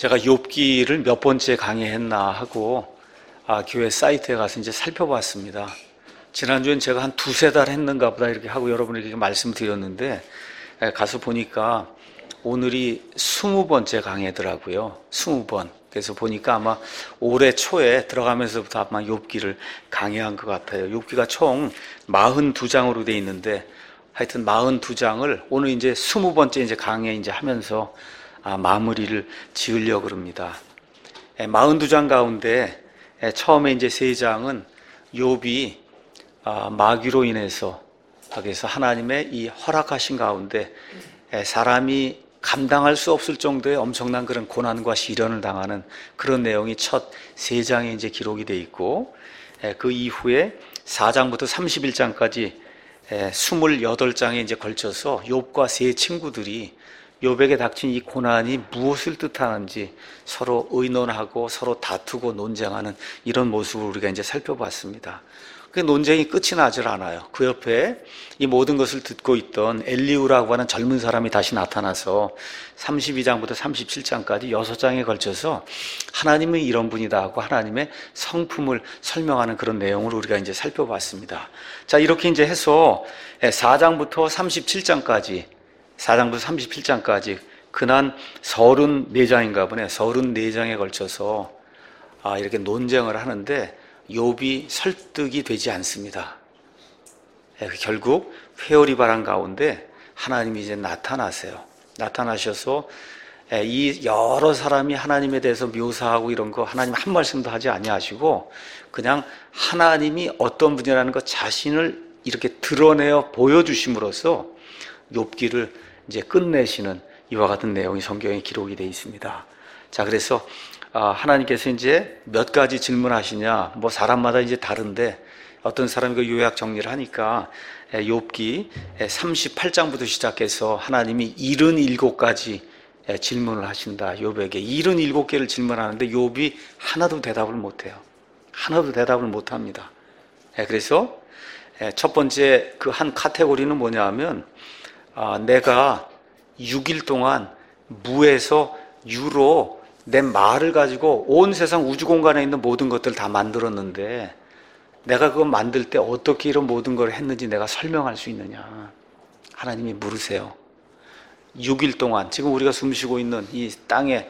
제가 욥기를 몇 번째 강의했나 하고 교회 사이트에 가서 이제 살펴봤습니다. 지난주엔 제가 한 두세 달 했는가 보다 이렇게 하고 여러분에게 말씀드렸는데 가서 보니까 오늘이 20번째 강의더라고요. 20번. 그래서 보니까 아마 올해 초에 들어가면서부터 아마 욥기를 강의한 것 같아요. 욥기가 총 42장으로 돼 있는데 하여튼 42장을 오늘 이제 20번째 이제 강의 이제 하면서 마무리를 지으려고 그럽니다. 42장 가운데 처음에 이제 3장은 욥이 마귀로 인해서 그래서 하나님의 이 허락하신 가운데 사람이 감당할 수 없을 정도의 엄청난 그런 고난과 시련을 당하는 그런 내용이 첫 3장에 이제 기록이 되어 있고, 그 이후에 4장부터 31장까지 28장에 이제 걸쳐서 욥과 세 친구들이 욥에게 닥친 이 고난이 무엇을 뜻하는지 서로 의논하고 서로 다투고 논쟁하는 이런 모습을 우리가 이제 살펴봤습니다. 그 논쟁이 끝이 나질 않아요. 그 옆에 이 모든 것을 듣고 있던 엘리후라고 하는 젊은 사람이 다시 나타나서 32장부터 37장까지 6장에 걸쳐서 하나님은 이런 분이다 하고 하나님의 성품을 설명하는 그런 내용을 우리가 이제 살펴봤습니다. 자, 이렇게 이제 해서 4장부터 37장까지 그난 34장인가 보네. 34장에 걸쳐서 이렇게 논쟁을 하는데 욥이 설득이 되지 않습니다. 결국 회오리 바람 가운데 하나님이 이제 나타나세요. 나타나셔서 이 여러 사람이 하나님에 대해서 묘사하고 이런 거 하나님 한 말씀도 하지 아니하시고 그냥 하나님이 어떤 분이라는 것 자신을 이렇게 드러내어 보여주심으로써 욥기를 이제 끝내시는 이와 같은 내용이 성경에 기록이 되어 있습니다. 자, 그래서 하나님께서 이제 몇 가지 질문하시냐, 뭐 사람마다 이제 다른데 어떤 사람이 그 요약 정리를 하니까 욥기 38장부터 시작해서 하나님이 77가지 질문을 하신다. 욥에게 77개를 질문하는데 욥이 하나도 대답을 못해요. 하나도 대답을 못합니다. 그래서 첫 번째 그 한 카테고리는 뭐냐 하면 내가 6일 동안 무에서 유로 내 말을 가지고 온 세상 우주 공간에 있는 모든 것들을 다 만들었는데 내가 그거 만들 때 어떻게 이런 모든 걸 했는지 내가 설명할 수 있느냐. 하나님이 물으세요. 6일 동안 지금 우리가 숨쉬고 있는 이 땅에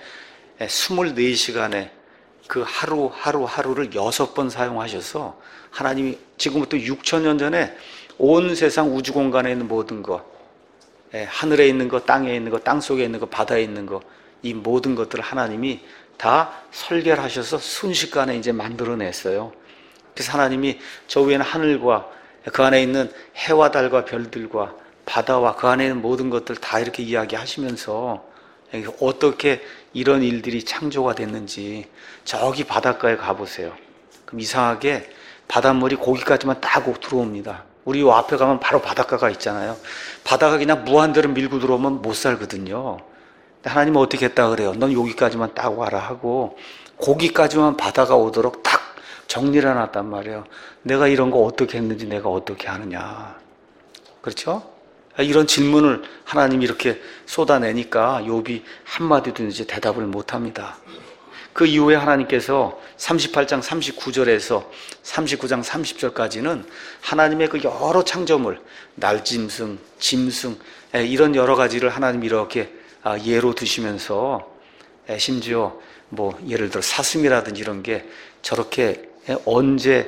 24시간에 그 하루를 6번 사용하셔서 하나님이 지금부터 6,000년 전에 온 세상 우주 공간에 있는 모든 것, 하늘에 있는 것, 땅에 있는 것, 땅 속에 있는 것, 바다에 있는 것, 이 모든 것들을 하나님이 다 설계를 하셔서 순식간에 이제 만들어냈어요. 그래서 하나님이 저 위에는 하늘과 그 안에 있는 해와 달과 별들과 바다와 그 안에 있는 모든 것들 다 이렇게 이야기하시면서 어떻게 이런 일들이 창조가 됐는지 저기 바닷가에 가보세요. 그럼 이상하게 바닷물이 거기까지만 딱 들어옵니다. 우리 요 앞에 가면 바로 바닷가가 있잖아요. 바다가 그냥 무한대로 밀고 들어오면 못 살거든요. 하나님은 어떻게 했다 그래요? 넌 여기까지만 딱 와라 하고 거기까지만 바다가 오도록 딱 정리를 해놨단 말이에요. 내가 이런 거 어떻게 했는지 내가 어떻게 하느냐. 그렇죠? 이런 질문을 하나님이 이렇게 쏟아내니까 욥이 한마디도 이제 대답을 못합니다. 그 이후에 하나님께서 38장 39절에서 39장 30절까지는 하나님의 그 여러 창조물, 날짐승, 짐승 이런 여러 가지를 하나님이 이렇게 예로 드시면서 심지어 뭐 예를 들어 사슴이라든지 이런 게 저렇게 언제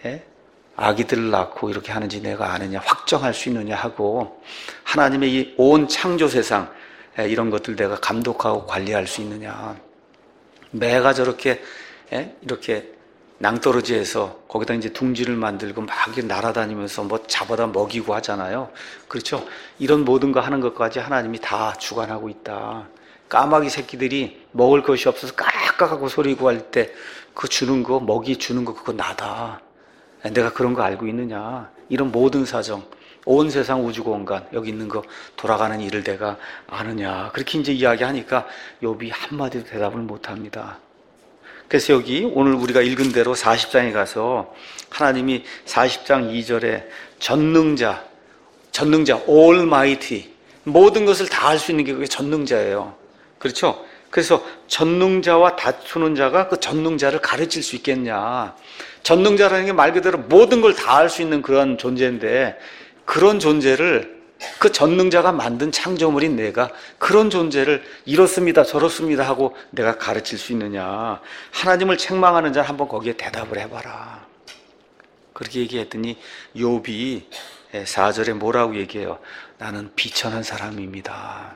아기들을 낳고 이렇게 하는지 내가 아느냐, 확정할 수 있느냐 하고 하나님의 이 온 창조 세상 이런 것들 내가 감독하고 관리할 수 있느냐, 매가 저렇게 이렇게 낭떠러지에서 거기다 이제 둥지를 만들고 막 날아다니면서 뭐 잡아다 먹이고 하잖아요. 그렇죠? 이런 모든 거 하는 것까지 하나님이 다 주관하고 있다. 까마귀 새끼들이 먹을 것이 없어서 까까하고 소리고 할 때 그 주는 거, 먹이 주는 거 그거 나다. 내가 그런 거 알고 있느냐. 이런 모든 사정, 온 세상 우주 공간 여기 있는 거 돌아가는 일을 내가 아느냐. 그렇게 이제 이야기하니까 욥이 한마디도 대답을 못합니다. 그래서 여기 오늘 우리가 읽은 대로 40장에 가서 하나님이 40장 2절에 전능자, Almighty, 모든 것을 다 할 수 있는 게 그게 전능자예요. 그렇죠? 그래서 전능자와 다투는 자가 그 전능자를 가르칠 수 있겠냐. 전능자라는 게 말 그대로 모든 걸 다 할 수 있는 그런 존재인데, 그런 존재를, 그 전능자가 만든 창조물인 내가 그런 존재를 이렇습니다 저렇습니다 하고 내가 가르칠 수 있느냐. 하나님을 책망하는 자는 한번 거기에 대답을 해봐라. 그렇게 얘기했더니 욥이 4절에 뭐라고 얘기해요? 나는 비천한 사람입니다.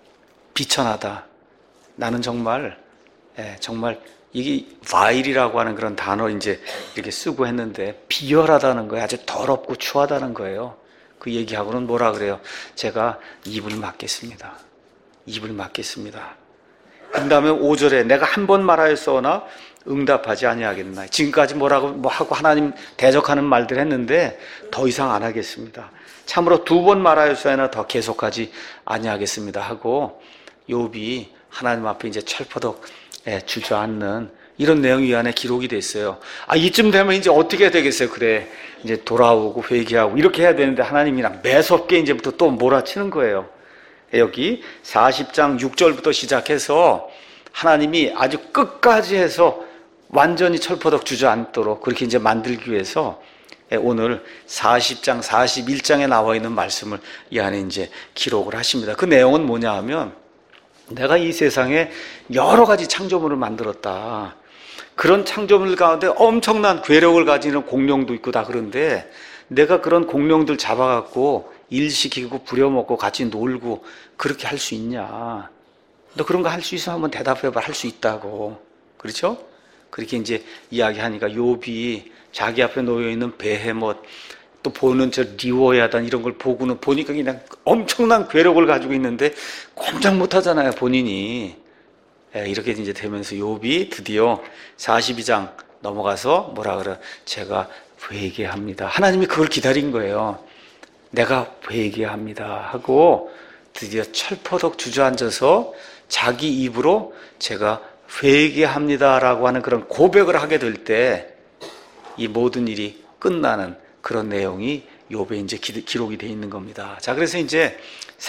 비천하다. 나는 정말 이게 vail이라고 하는 그런 단어 이제 이렇게 쓰고 했는데, 비열하다는 거예요. 아주 더럽고 추하다는 거예요. 그 얘기하고는 뭐라 그래요? 제가 입을 막겠습니다. 입을 막겠습니다. 그 다음에 5절에 내가 한 번 말하였으나 응답하지 아니하겠나. 지금까지 뭐라고 뭐 하고 하나님 대적하는 말들 했는데 더 이상 안 하겠습니다. 참으로 2번 말하였으나 더 계속하지 아니하겠습니다 하고 욥이 하나님 앞에 이제 철퍼덕 주저앉는 이런 내용이 이 안에 기록이 됐어요. 이쯤 되면 이제 어떻게 되겠어요? 그래, 이제 돌아오고 회개하고 이렇게 해야 되는데 하나님이랑 매섭게 이제부터 또 몰아치는 거예요. 여기 40장 6절부터 시작해서 하나님이 아주 끝까지 해서 완전히 철퍼덕 주저앉도록 그렇게 이제 만들기 위해서 오늘 40장, 41장에 나와 있는 말씀을 이 안에 이제 기록을 하십니다. 그 내용은 뭐냐 하면, 내가 이 세상에 여러 가지 창조물을 만들었다. 그런 창조물 가운데 엄청난 괴력을 가지는 공룡도 있고 다 그런데, 내가 그런 공룡들 잡아갖고 일시키고 부려먹고 같이 놀고 그렇게 할 수 있냐? 너 그런 거 할 수 있으면 한번 대답해봐. 할 수 있다고. 그렇죠? 그렇게 이제 이야기하니까 욥이 자기 앞에 놓여있는 베헤못, 또 보는 저 리워야단 이런 걸 보고는 보니까 그냥 엄청난 괴력을 가지고 있는데 꼼짝 못하잖아요, 본인이. 이렇게 이제 되면서 욥이 드디어 42장 넘어가서 뭐라 그래? 제가 회개합니다. 하나님이 그걸 기다린 거예요. 내가 회개합니다 하고 드디어 철퍼덕 주저앉아서 자기 입으로 제가 회개합니다라고 하는 그런 고백을 하게 될 때 이 모든 일이 끝나는 그런 내용이 욥에 이제 기록이 되어 있는 겁니다. 자, 그래서 이제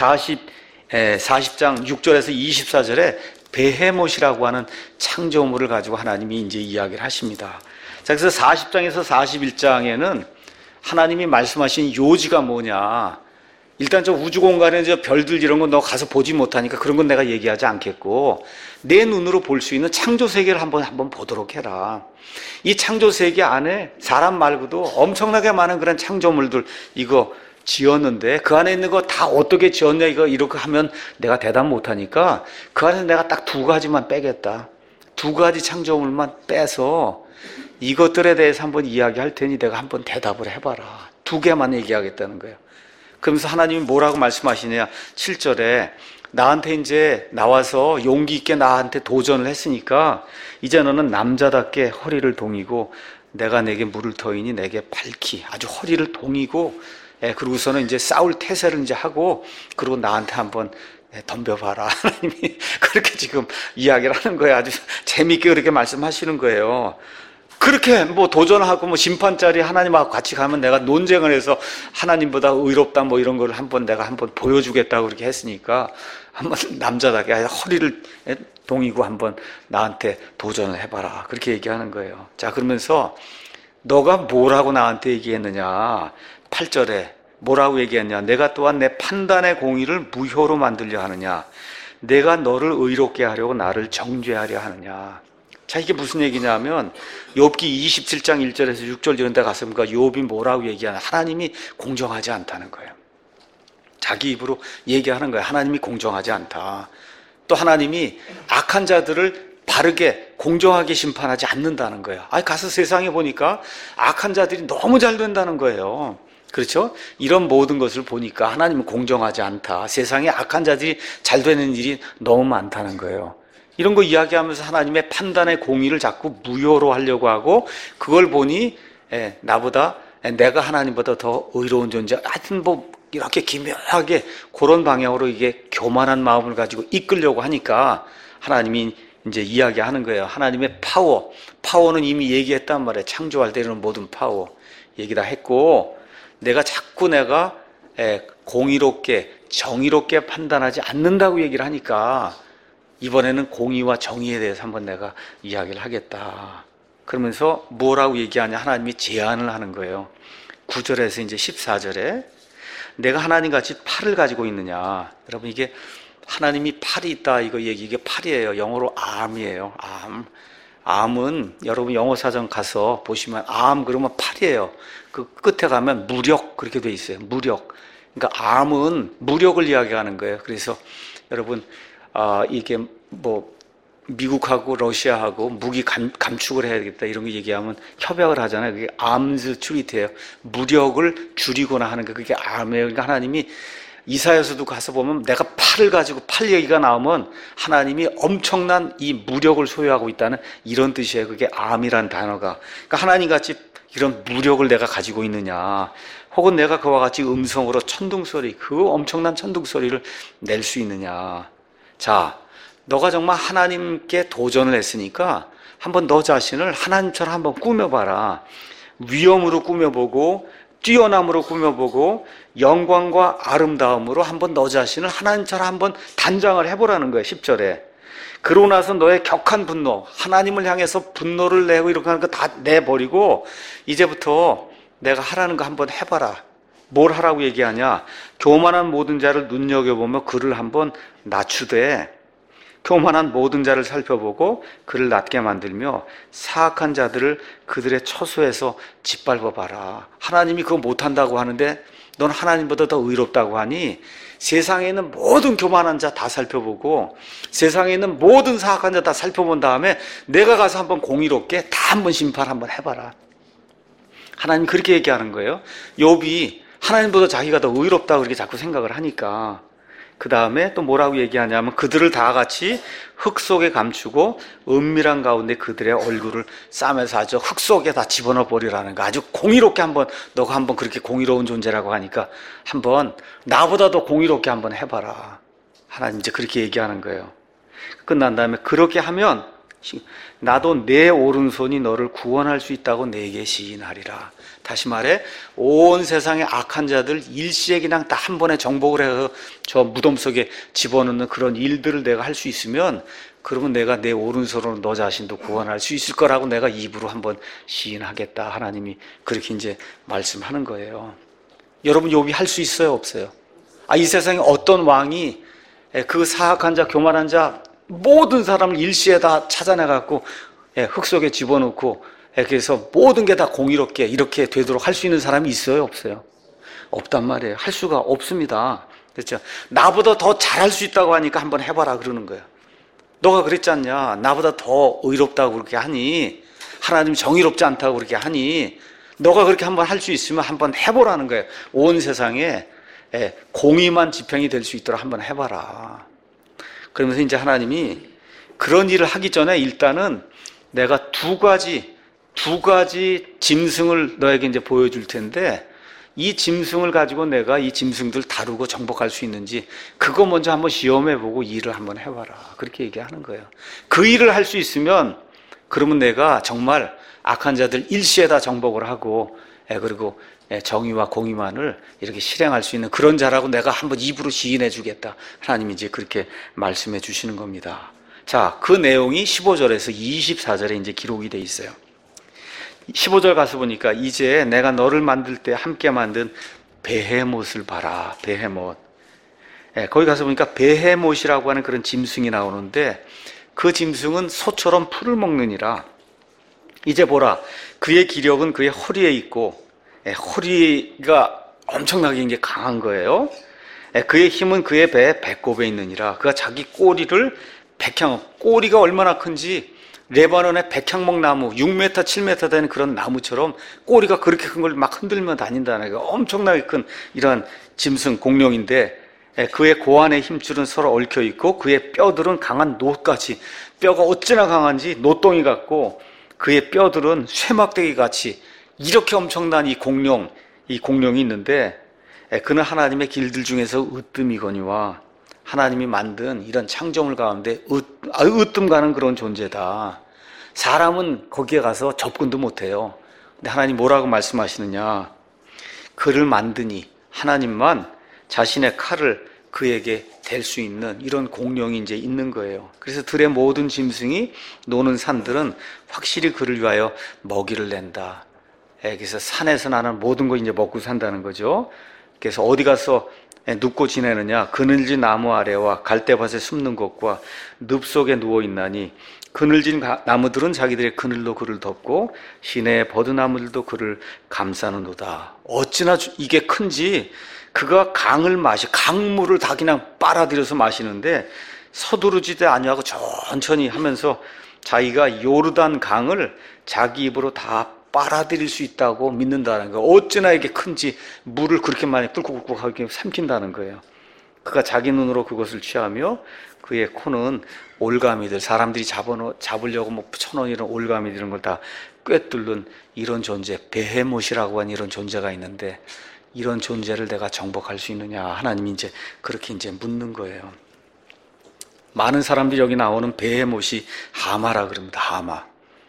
40장 6절에서 24절에 베헤못이라고 하는 창조물을 가지고 하나님이 이제 이야기를 하십니다. 자, 그래서 40장에서 41장에는 하나님이 말씀하신 요지가 뭐냐. 일단 저 우주 공간에 저 별들 이런 건 너 가서 보지 못하니까 그런 건 내가 얘기하지 않겠고, 내 눈으로 볼 수 있는 창조 세계를 한번 보도록 해라. 이 창조 세계 안에 사람 말고도 엄청나게 많은 그런 창조물들 이거 지었는데 그 안에 있는 거 다 어떻게 지었냐 이거 이렇게 하면 내가 대답 못하니까 그 안에서 내가 딱 2가지만 빼겠다. 2가지 창조물만 빼서 이것들에 대해서 한번 이야기할 테니 내가 한번 대답을 해봐라. 2개만 얘기하겠다는 거예요. 그러면서 하나님이 뭐라고 말씀하시냐. 7절에 나한테 이제 나와서 용기 있게 나한테 도전을 했으니까 이제 너는 남자답게 허리를 동이고 내가 내게 물을 터이니 내게 밝히 아주 허리를 동이고 그러고서는 이제 싸울 태세를 이제 하고 그리고 나한테 한번 덤벼봐라. 하나님이 그렇게 지금 이야기를 하는 거예요. 아주 재미있게 그렇게 말씀하시는 거예요. 그렇게 뭐 도전하고 뭐 심판자리 하나님하고 같이 가면 내가 논쟁을 해서 하나님보다 의롭다 뭐 이런 걸 내가 한번 보여주겠다고 그렇게 했으니까 한번 남자답게 허리를 동이고 한번 나한테 도전을 해봐라. 그렇게 얘기하는 거예요. 자, 그러면서 너가 뭐라고 나한테 얘기했느냐. 8절에 뭐라고 얘기했냐. 내가 또한 내 판단의 공의를 무효로 만들려 하느냐. 내가 너를 의롭게 하려고 나를 정죄하려 하느냐. 자, 이게 무슨 얘기냐면 욥기 27장 1절에서 6절 이런 데 갔으면 욥이 뭐라고 얘기하냐. 하나님이 공정하지 않다는 거예요. 자기 입으로 얘기하는 거예요. 하나님이 공정하지 않다. 또 하나님이 악한 자들을 바르게 공정하게 심판하지 않는다는 거예요. 가서 세상에 보니까 악한 자들이 너무 잘 된다는 거예요. 그렇죠? 이런 모든 것을 보니까 하나님은 공정하지 않다. 세상에 악한 자들이 잘 되는 일이 너무 많다는 거예요. 이런 거 이야기하면서 하나님의 판단의 공의를 자꾸 무효로 하려고 하고, 그걸 보니 내가 하나님보다 더 의로운 존재, 하여튼 뭐 이렇게 기묘하게 그런 방향으로 이게 교만한 마음을 가지고 이끌려고 하니까 하나님이 이제 이야기하는 거예요. 하나님의 파워는 이미 얘기했단 말이에요. 창조할 때 이런 모든 파워 얘기 다 했고, 내가 공의롭게 정의롭게 판단하지 않는다고 얘기를 하니까 이번에는 공의와 정의에 대해서 한번 내가 이야기를 하겠다. 그러면서 뭐라고 얘기하냐, 하나님이 제안을 하는 거예요. 9절에서 이제 14절에 내가 하나님같이 팔을 가지고 있느냐. 여러분, 이게 하나님이 팔이 있다 이거 얘기, 이게 팔이에요. 영어로 arm이에요. arm은 여러분 영어 사전 가서 보시면 arm 그러면 팔이에요. 그 끝에 가면 무력 그렇게 돼 있어요. 무력. 그러니까 arm은 무력을 이야기하는 거예요. 그래서 여러분 이게 뭐 미국하고 러시아하고 무기 감축을 해야겠다 이런 거 얘기하면 협약을 하잖아요. 그게 arms treaty예요. 무력을 줄이거나 하는 거, 그게 arm이에요. 그러니까 하나님이 이사야서도 가서 보면 내가 팔을 가지고 팔 얘기가 나오면 하나님이 엄청난 이 무력을 소유하고 있다는 이런 뜻이에요. 그게 arm이란 단어가. 그러니까 하나님같이 이런 무력을 내가 가지고 있느냐, 혹은 내가 그와 같이 음성으로 천둥소리, 그 엄청난 천둥소리를 낼 수 있느냐. 자, 너가 정말 하나님께 도전을 했으니까 한번 너 자신을 하나님처럼 한번 꾸며봐라. 위엄으로 꾸며보고 뛰어남으로 꾸며보고 영광과 아름다움으로 한번 너 자신을 하나님처럼 한번 단장을 해보라는 거예요. 10절에. 그러고 나서 너의 격한 분노, 하나님을 향해서 분노를 내고 이렇게 하는 거 다 내버리고 이제부터 내가 하라는 거 한번 해봐라. 뭘 하라고 얘기하냐? 교만한 모든 자를 눈여겨보며 그를 한번 낮추되, 교만한 모든 자를 살펴보고 그를 낮게 만들며 사악한 자들을 그들의 처소에서 짓밟아봐라. 하나님이 그거 못한다고 하는데 넌 하나님보다 더 의롭다고 하니 세상에 있는 모든 교만한 자 다 살펴보고 세상에 있는 모든 사악한 자 다 살펴본 다음에 내가 가서 한번 공의롭게 다 한번 심판 한번 해봐라. 하나님 그렇게 얘기하는 거예요. 욥이 하나님보다 자기가 더 의롭다고 그렇게 자꾸 생각을 하니까. 그 다음에 또 뭐라고 얘기하냐면 그들을 다 같이 흙 속에 감추고 은밀한 가운데 그들의 얼굴을 싸매서 아주 흙 속에 다 집어넣어 버리라는 거. 아주 공의롭게 한번, 너가 한번 그렇게 공의로운 존재라고 하니까 한번 나보다 더 공의롭게 한번 해봐라. 하나님 이제 그렇게 얘기하는 거예요. 끝난 다음에 그렇게 하면 나도 내 오른손이 너를 구원할 수 있다고 내게 시인하리라. 다시 말해 온 세상의 악한 자들 일시에 그냥 다 한 번에 정복을 해서 저 무덤 속에 집어넣는 그런 일들을 내가 할 수 있으면 그러면 내가 내 오른손으로 너 자신도 구원할 수 있을 거라고 내가 입으로 한번 시인하겠다. 하나님이 그렇게 이제 말씀하는 거예요. 여러분 욥이 할 수 있어요, 없어요? 이 세상에 어떤 왕이 그 사악한 자, 교만한 자 모든 사람을 일시에 다 찾아내갖고 흙 속에 집어넣고 그래서 모든 게 다 공의롭게 이렇게 되도록 할 수 있는 사람이 있어요, 없어요? 없단 말이에요. 할 수가 없습니다. 그렇죠? 나보다 더 잘할 수 있다고 하니까 한번 해봐라 그러는 거예요. 너가 그랬지 않냐? 나보다 더 의롭다고 그렇게 하니, 하나님 정의롭지 않다고 그렇게 하니, 너가 그렇게 한번 할 수 있으면 한번 해보라는 거예요. 온 세상에 공의만 지평이 될 수 있도록 한번 해봐라. 그러면서 이제 하나님이 그런 일을 하기 전에 일단은 내가 두 가지 짐승을 너에게 이제 보여줄 텐데 이 짐승을 가지고 내가 이 짐승들 다루고 정복할 수 있는지 그거 먼저 한번 시험해보고 일을 한번 해봐라. 그렇게 얘기하는 거예요. 그 일을 할 수 있으면 그러면 내가 정말 악한 자들 일시에 다 정복을 하고 그리고 정의와 공의만을 이렇게 실행할 수 있는 그런 자라고 내가 한번 입으로 시인해 주겠다. 하나님이 이제 그렇게 말씀해 주시는 겁니다. 자, 그 내용이 15절에서 24절에 이제 기록이 돼 있어요. 15절 가서 보니까 이제 내가 너를 만들 때 함께 만든 베헤못을 봐라. 베헤못. 거기 가서 보니까 베헤못이라고 하는 그런 짐승이 나오는데 그 짐승은 소처럼 풀을 먹느니라. 이제 보라. 그의 기력은 그의 허리에 있고 허리가 엄청나게 이제 강한 거예요. 그의 힘은 그의 배에 배꼽에 있느니라. 그가 자기 꼬리를 꼬리가 얼마나 큰지 레바논의 백향목 나무 6m, 7m 되는 그런 나무처럼 꼬리가 그렇게 큰 걸 막 흔들며 다닌다는 거. 엄청나게 큰 이런 짐승 공룡인데 그의 고안의 힘줄은 서로 얽혀 있고 그의 뼈들은 강한 놋같이, 뼈가 어찌나 강한지 노동이 같고 그의 뼈들은 쇠막대기 같이, 이렇게 엄청난 이 공룡이 있는데 그는 하나님의 길들 중에서 으뜸이거니와 하나님이 만든 이런 창조물 가운데 으뜸 가는 그런 존재다. 사람은 거기에 가서 접근도 못해요. 근데 하나님 뭐라고 말씀하시느냐? 그를 만드니 하나님만 자신의 칼을 그에게 될 수 있는 이런 공룡이 이제 있는 거예요. 그래서 들의 모든 짐승이 노는 산들은 확실히 그를 위하여 먹이를 낸다. 그래서 산에서 나는 모든 거 이제 먹고 산다는 거죠. 그래서 어디 가서 눕고 지내느냐? 그늘진 나무 아래와 갈대밭에 숨는 곳과 늪 속에 누워 있나니 그늘진 나무들은 자기들의 그늘로 그를 덮고 시내의 버드나무들도 그를 감싸는도다. 어찌나 이게 큰지 그가 강물을 다 그냥 빨아들여서 마시는데 서두르지도 아니하고 천천히 하면서 자기가 요르단 강을 자기 입으로 다 빨아들일 수 있다고 믿는다는 거예요. 어찌나 이게 큰지 물을 그렇게 많이 꿀꺽꿀꺽하게 삼킨다는 거예요. 그가 자기 눈으로 그것을 취하며 그의 코는 올가미들, 사람들이 잡으려고 뭐 붙여놓은 이런 올가미들 이런 걸 다 꿰뚫는 이런 존재, 베헤못이라고 하는 이런 존재가 있는데 이런 존재를 내가 정복할 수 있느냐? 하나님이 이제 그렇게 이제 묻는 거예요. 많은 사람들이 여기 나오는 베헤못이 하마라 그럽니다. 하마.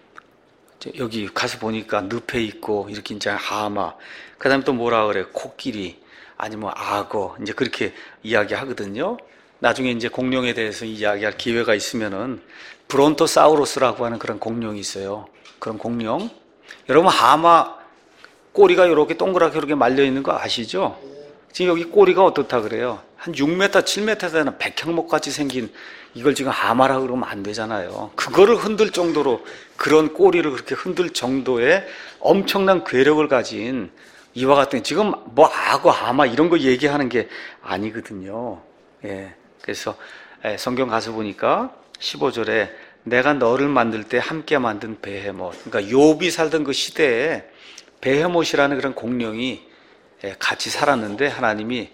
여기 가서 보니까 늪에 있고 이렇게 이제 하마. 그다음에 또 뭐라 그래요? 코끼리 아니면 악어 이제 그렇게 이야기하거든요. 나중에 이제 공룡에 대해서 이야기할 기회가 있으면은 브론토사우루스라고 하는 그런 공룡이 있어요. 그런 공룡. 여러분 하마 꼬리가 이렇게 동그랗게 이렇게 말려 있는 거 아시죠? 지금 여기 꼬리가 어떻다 그래요? 한 6m, 7m 되는 백향목같이 생긴 이걸 지금 하마라 그러면 안 되잖아요. 그거를 흔들 정도로 그런 꼬리를 그렇게 흔들 정도의 엄청난 괴력을 가진 이와 같은 지금 뭐 악어, 하마 이런 거 얘기하는 게 아니거든요. 예. 그래서 성경 가서 보니까 15절에 내가 너를 만들 때 함께 만든 베헤못. 그러니까 욥이 살던 그 시대에 베헤못이라는 그런 공룡이 같이 살았는데 하나님이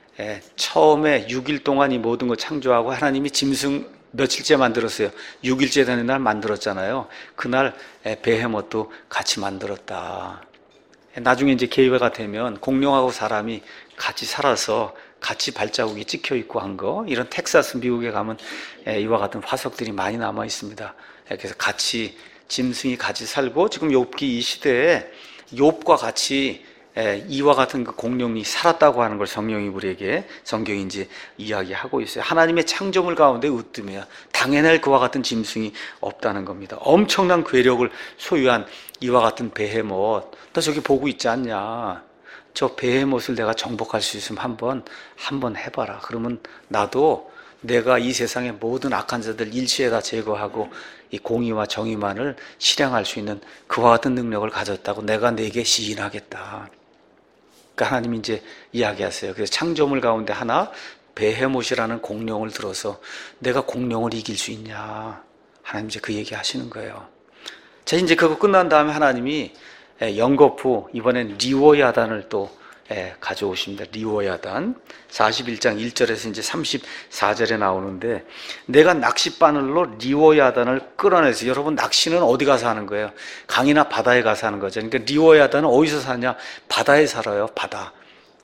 처음에 6일 동안 이 모든 걸 창조하고 하나님이 짐승 며칠째 만들었어요. 6일째 되는 날 만들었잖아요. 그날 베헤못도 같이 만들었다. 나중에 이제 계획가 되면 공룡하고 사람이 같이 살아서 같이 발자국이 찍혀 있고 한 거, 이런 텍사스 미국에 가면 이와 같은 화석들이 많이 남아 있습니다. 그래서 같이 짐승이 같이 살고 지금 욥기 이 시대에 욥과 같이 이와 같은 그 공룡이 살았다고 하는 걸 성경이 우리에게 성경이 이제 이야기하고 있어요. 하나님의 창조물 가운데 으뜸이야. 당해낼 그와 같은 짐승이 없다는 겁니다. 엄청난 괴력을 소유한 이와 같은 베헤못. 너 저기 보고 있지 않냐? 저 베헤못을 내가 정복할 수 있으면 한번 해봐라. 그러면 나도 내가 이 세상의 모든 악한 자들 일시에 다 제거하고 이 공의와 정의만을 실행할 수 있는 그와 같은 능력을 가졌다고 내가 내게 시인하겠다. 그러니까 하나님이 이제 이야기하세요. 그래서 창조물 가운데 하나 베헤못이라는 공룡을 들어서 내가 공룡을 이길 수 있냐? 하나님 이제 그 얘기 하시는 거예요. 자, 이제 그거 끝난 다음에 하나님이 연거푸 이번엔 리워야단을 또 가져오십니다. 리워야단 41장 1절에서 이제 34절에 나오는데 내가 낚싯바늘로 리워야단을 끌어내서 여러분 낚시는 어디 가서 하는 거예요? 강이나 바다에 가서 하는 거죠. 그러니까 리워야단은 어디서 사냐? 바다에 살아요. 바다.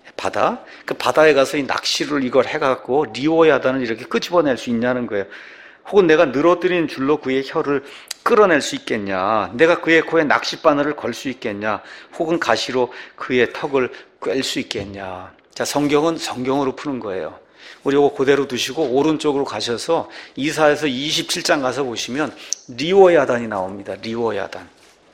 그 바다에 가서 이 낚시를 이걸 해갖고 리워야단을 이렇게 끄집어낼 수 있냐는 거예요. 혹은 내가 늘어뜨린 줄로 그의 혀를 끌어낼 수 있겠냐? 내가 그의 코에 낚싯바늘을 걸 수 있겠냐? 혹은 가시로 그의 턱을 꿰 수 있겠냐? 자, 성경은 성경으로 푸는 거예요. 우리 이거 그대로 두시고 오른쪽으로 가셔서 이사야서 27장 가서 보시면 리워야단이 나옵니다. 리워야단.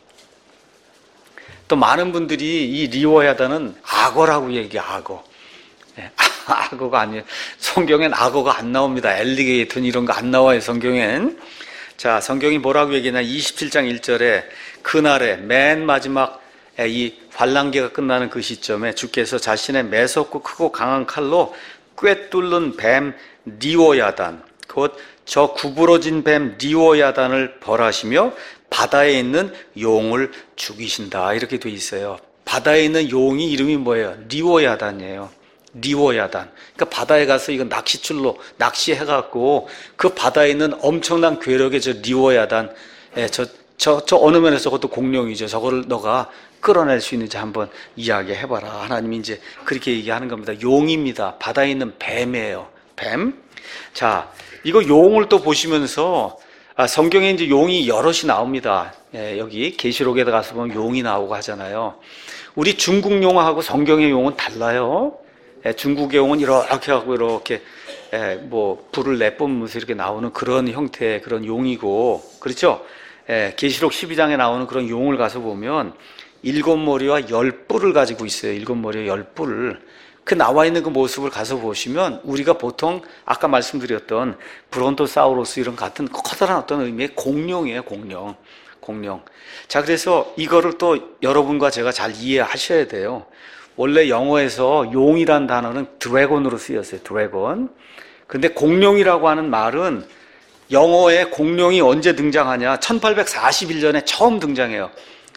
또 많은 분들이 이 리워야단은 악어라고 얘기해요. 악어. 악어가 아니에요. 성경엔 악어가 안 나옵니다. 엘리게이터 이런 거 안 나와요. 성경엔. 자, 성경이 뭐라고 얘기하냐? 27장 1절에 그날에 맨 마지막 이 환란기가 끝나는 그 시점에 주께서 자신의 매섭고 크고 강한 칼로 꿰뚫는 뱀 리워야단, 곧 저 구부러진 뱀 리워야단을 벌하시며 바다에 있는 용을 죽이신다. 이렇게 돼 있어요. 바다에 있는 용이 이름이 뭐예요? 리워야단이에요. 리워야단. 그러니까 바다에 가서 이거 낚싯줄로 낚시해갖고 그 바다에 있는 엄청난 괴력의 저 리워야단, 저 어느 면에서 그것도 공룡이죠. 저거를 너가 끌어낼 수 있는지 한번 이야기해봐라. 하나님이 이제 그렇게 얘기하는 겁니다. 용입니다. 바다에 있는 뱀이에요. 뱀. 자, 이거 용을 또 보시면서 성경에 이제 용이 여럿이 나옵니다. 여기 계시록에 가서 보면 용이 나오고 하잖아요. 우리 중국 용하고 성경의 용은 달라요. 중국의 용은 이렇게 하고 이렇게 뭐 불을 내뿜으면서 이렇게 나오는 그런 형태의 그런 용이고, 그렇죠? 계시록 12장에 나오는 그런 용을 가서 보면 7머리와 10뿔을 가지고 있어요. 7머리와 10뿔을. 그 나와 있는 그 모습을 가서 보시면 우리가 보통 아까 말씀드렸던 브론토사우루스 이런 같은 커다란 어떤 의미의 공룡이에요. 공룡. 자, 그래서 이거를 또 여러분과 제가 잘 이해하셔야 돼요. 원래 영어에서 용이란 단어는 드래곤으로 쓰였어요. 드래곤. 근데 공룡이라고 하는 말은 영어에 공룡이 언제 등장하냐? 1841년에 처음 등장해요.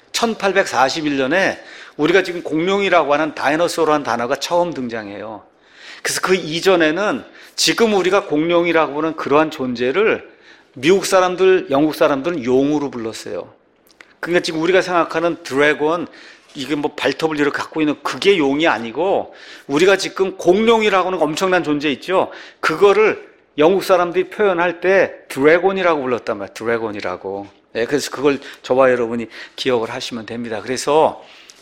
1841년에 우리가 지금 공룡이라고 하는 다이너소어라는 단어가 처음 등장해요. 그래서 그 이전에는 지금 우리가 공룡이라고 하는 그러한 존재를 미국 사람들, 영국 사람들은 용으로 불렀어요. 그러니까 지금 우리가 생각하는 드래곤, 이게 뭐 발톱을 이렇게 갖고 있는 그게 용이 아니고, 우리가 지금 공룡이라고 하는 엄청난 존재 있죠? 그거를 영국 사람들이 표현할 때 드래곤이라고 불렀단 말이에요. 드래곤이라고. 그래서 그걸 저와 여러분이 기억을 하시면 됩니다. 그래서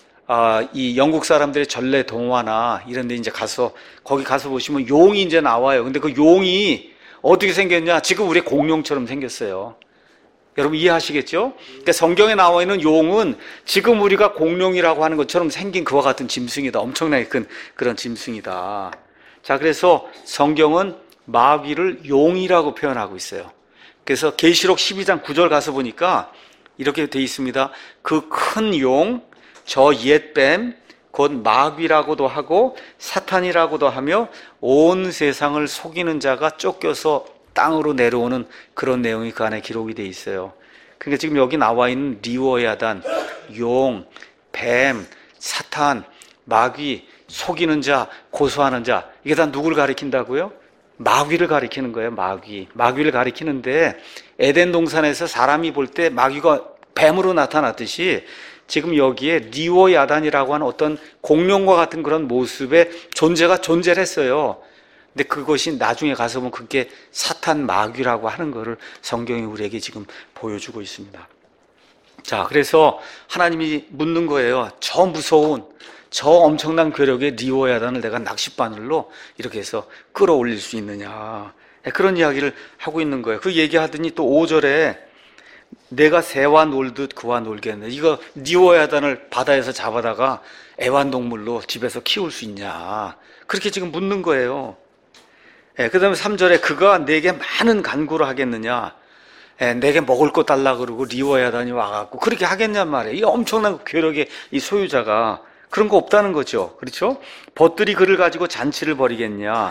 이 영국 사람들의 전래 동화나 이런 데 이제 거기 가서 보시면 용이 이제 나와요. 근데 그 용이 어떻게 생겼냐? 지금 우리 공룡처럼 생겼어요. 여러분 이해하시겠죠? 그러니까 성경에 나와 있는 용은 지금 우리가 공룡이라고 하는 것처럼 생긴 그와 같은 짐승이다. 엄청나게 큰 그런 짐승이다. 자, 그래서 성경은 마귀를 용이라고 표현하고 있어요. 그래서 계시록 12장 9절 가서 보니까 이렇게 돼 있습니다. 그 큰 용, 저 옛뱀, 곧 마귀라고도 하고 사탄이라고도 하며 온 세상을 속이는 자가 쫓겨서 땅으로 내려오는 그런 내용이 그 안에 기록이 돼 있어요. 그러니까 지금 여기 나와 있는 리워야단, 용, 뱀, 사탄, 마귀, 속이는 자, 고소하는 자, 이게 다 누굴 가리킨다고요? 마귀를 가리키는 거예요. 마귀를 가리키는데 에덴 동산에서 사람이 볼 때 마귀가 뱀으로 나타났듯이 지금 여기에 리워야단이라고 하는 어떤 공룡과 같은 그런 모습의 존재가 존재를 했어요. 근데 그것이 나중에 가서 보면 그게 사탄 마귀라고 하는 것을 성경이 우리에게 지금 보여주고 있습니다. 자, 그래서 하나님이 묻는 거예요. 저 무서운, 저 엄청난 괴력의 리워야단을 내가 낚싯바늘로 이렇게 해서 끌어올릴 수 있느냐. 그런 이야기를 하고 있는 거예요. 그 얘기하더니 또 5절에 내가 새와 놀듯 그와 놀겠네. 이거 리워야단을 바다에서 잡아다가 애완동물로 집에서 키울 수 있냐. 그렇게 지금 묻는 거예요. 그 다음에 3절에 그가 내게 많은 간구를 하겠느냐. 내게 먹을 거 달라 그러고 리워야단이 와갖고 그렇게 하겠냔 말이에요. 이 엄청난 괴력의 이 소유자가 그런 거 없다는 거죠. 그렇죠? 벗들이 그를 가지고 잔치를 벌이겠냐.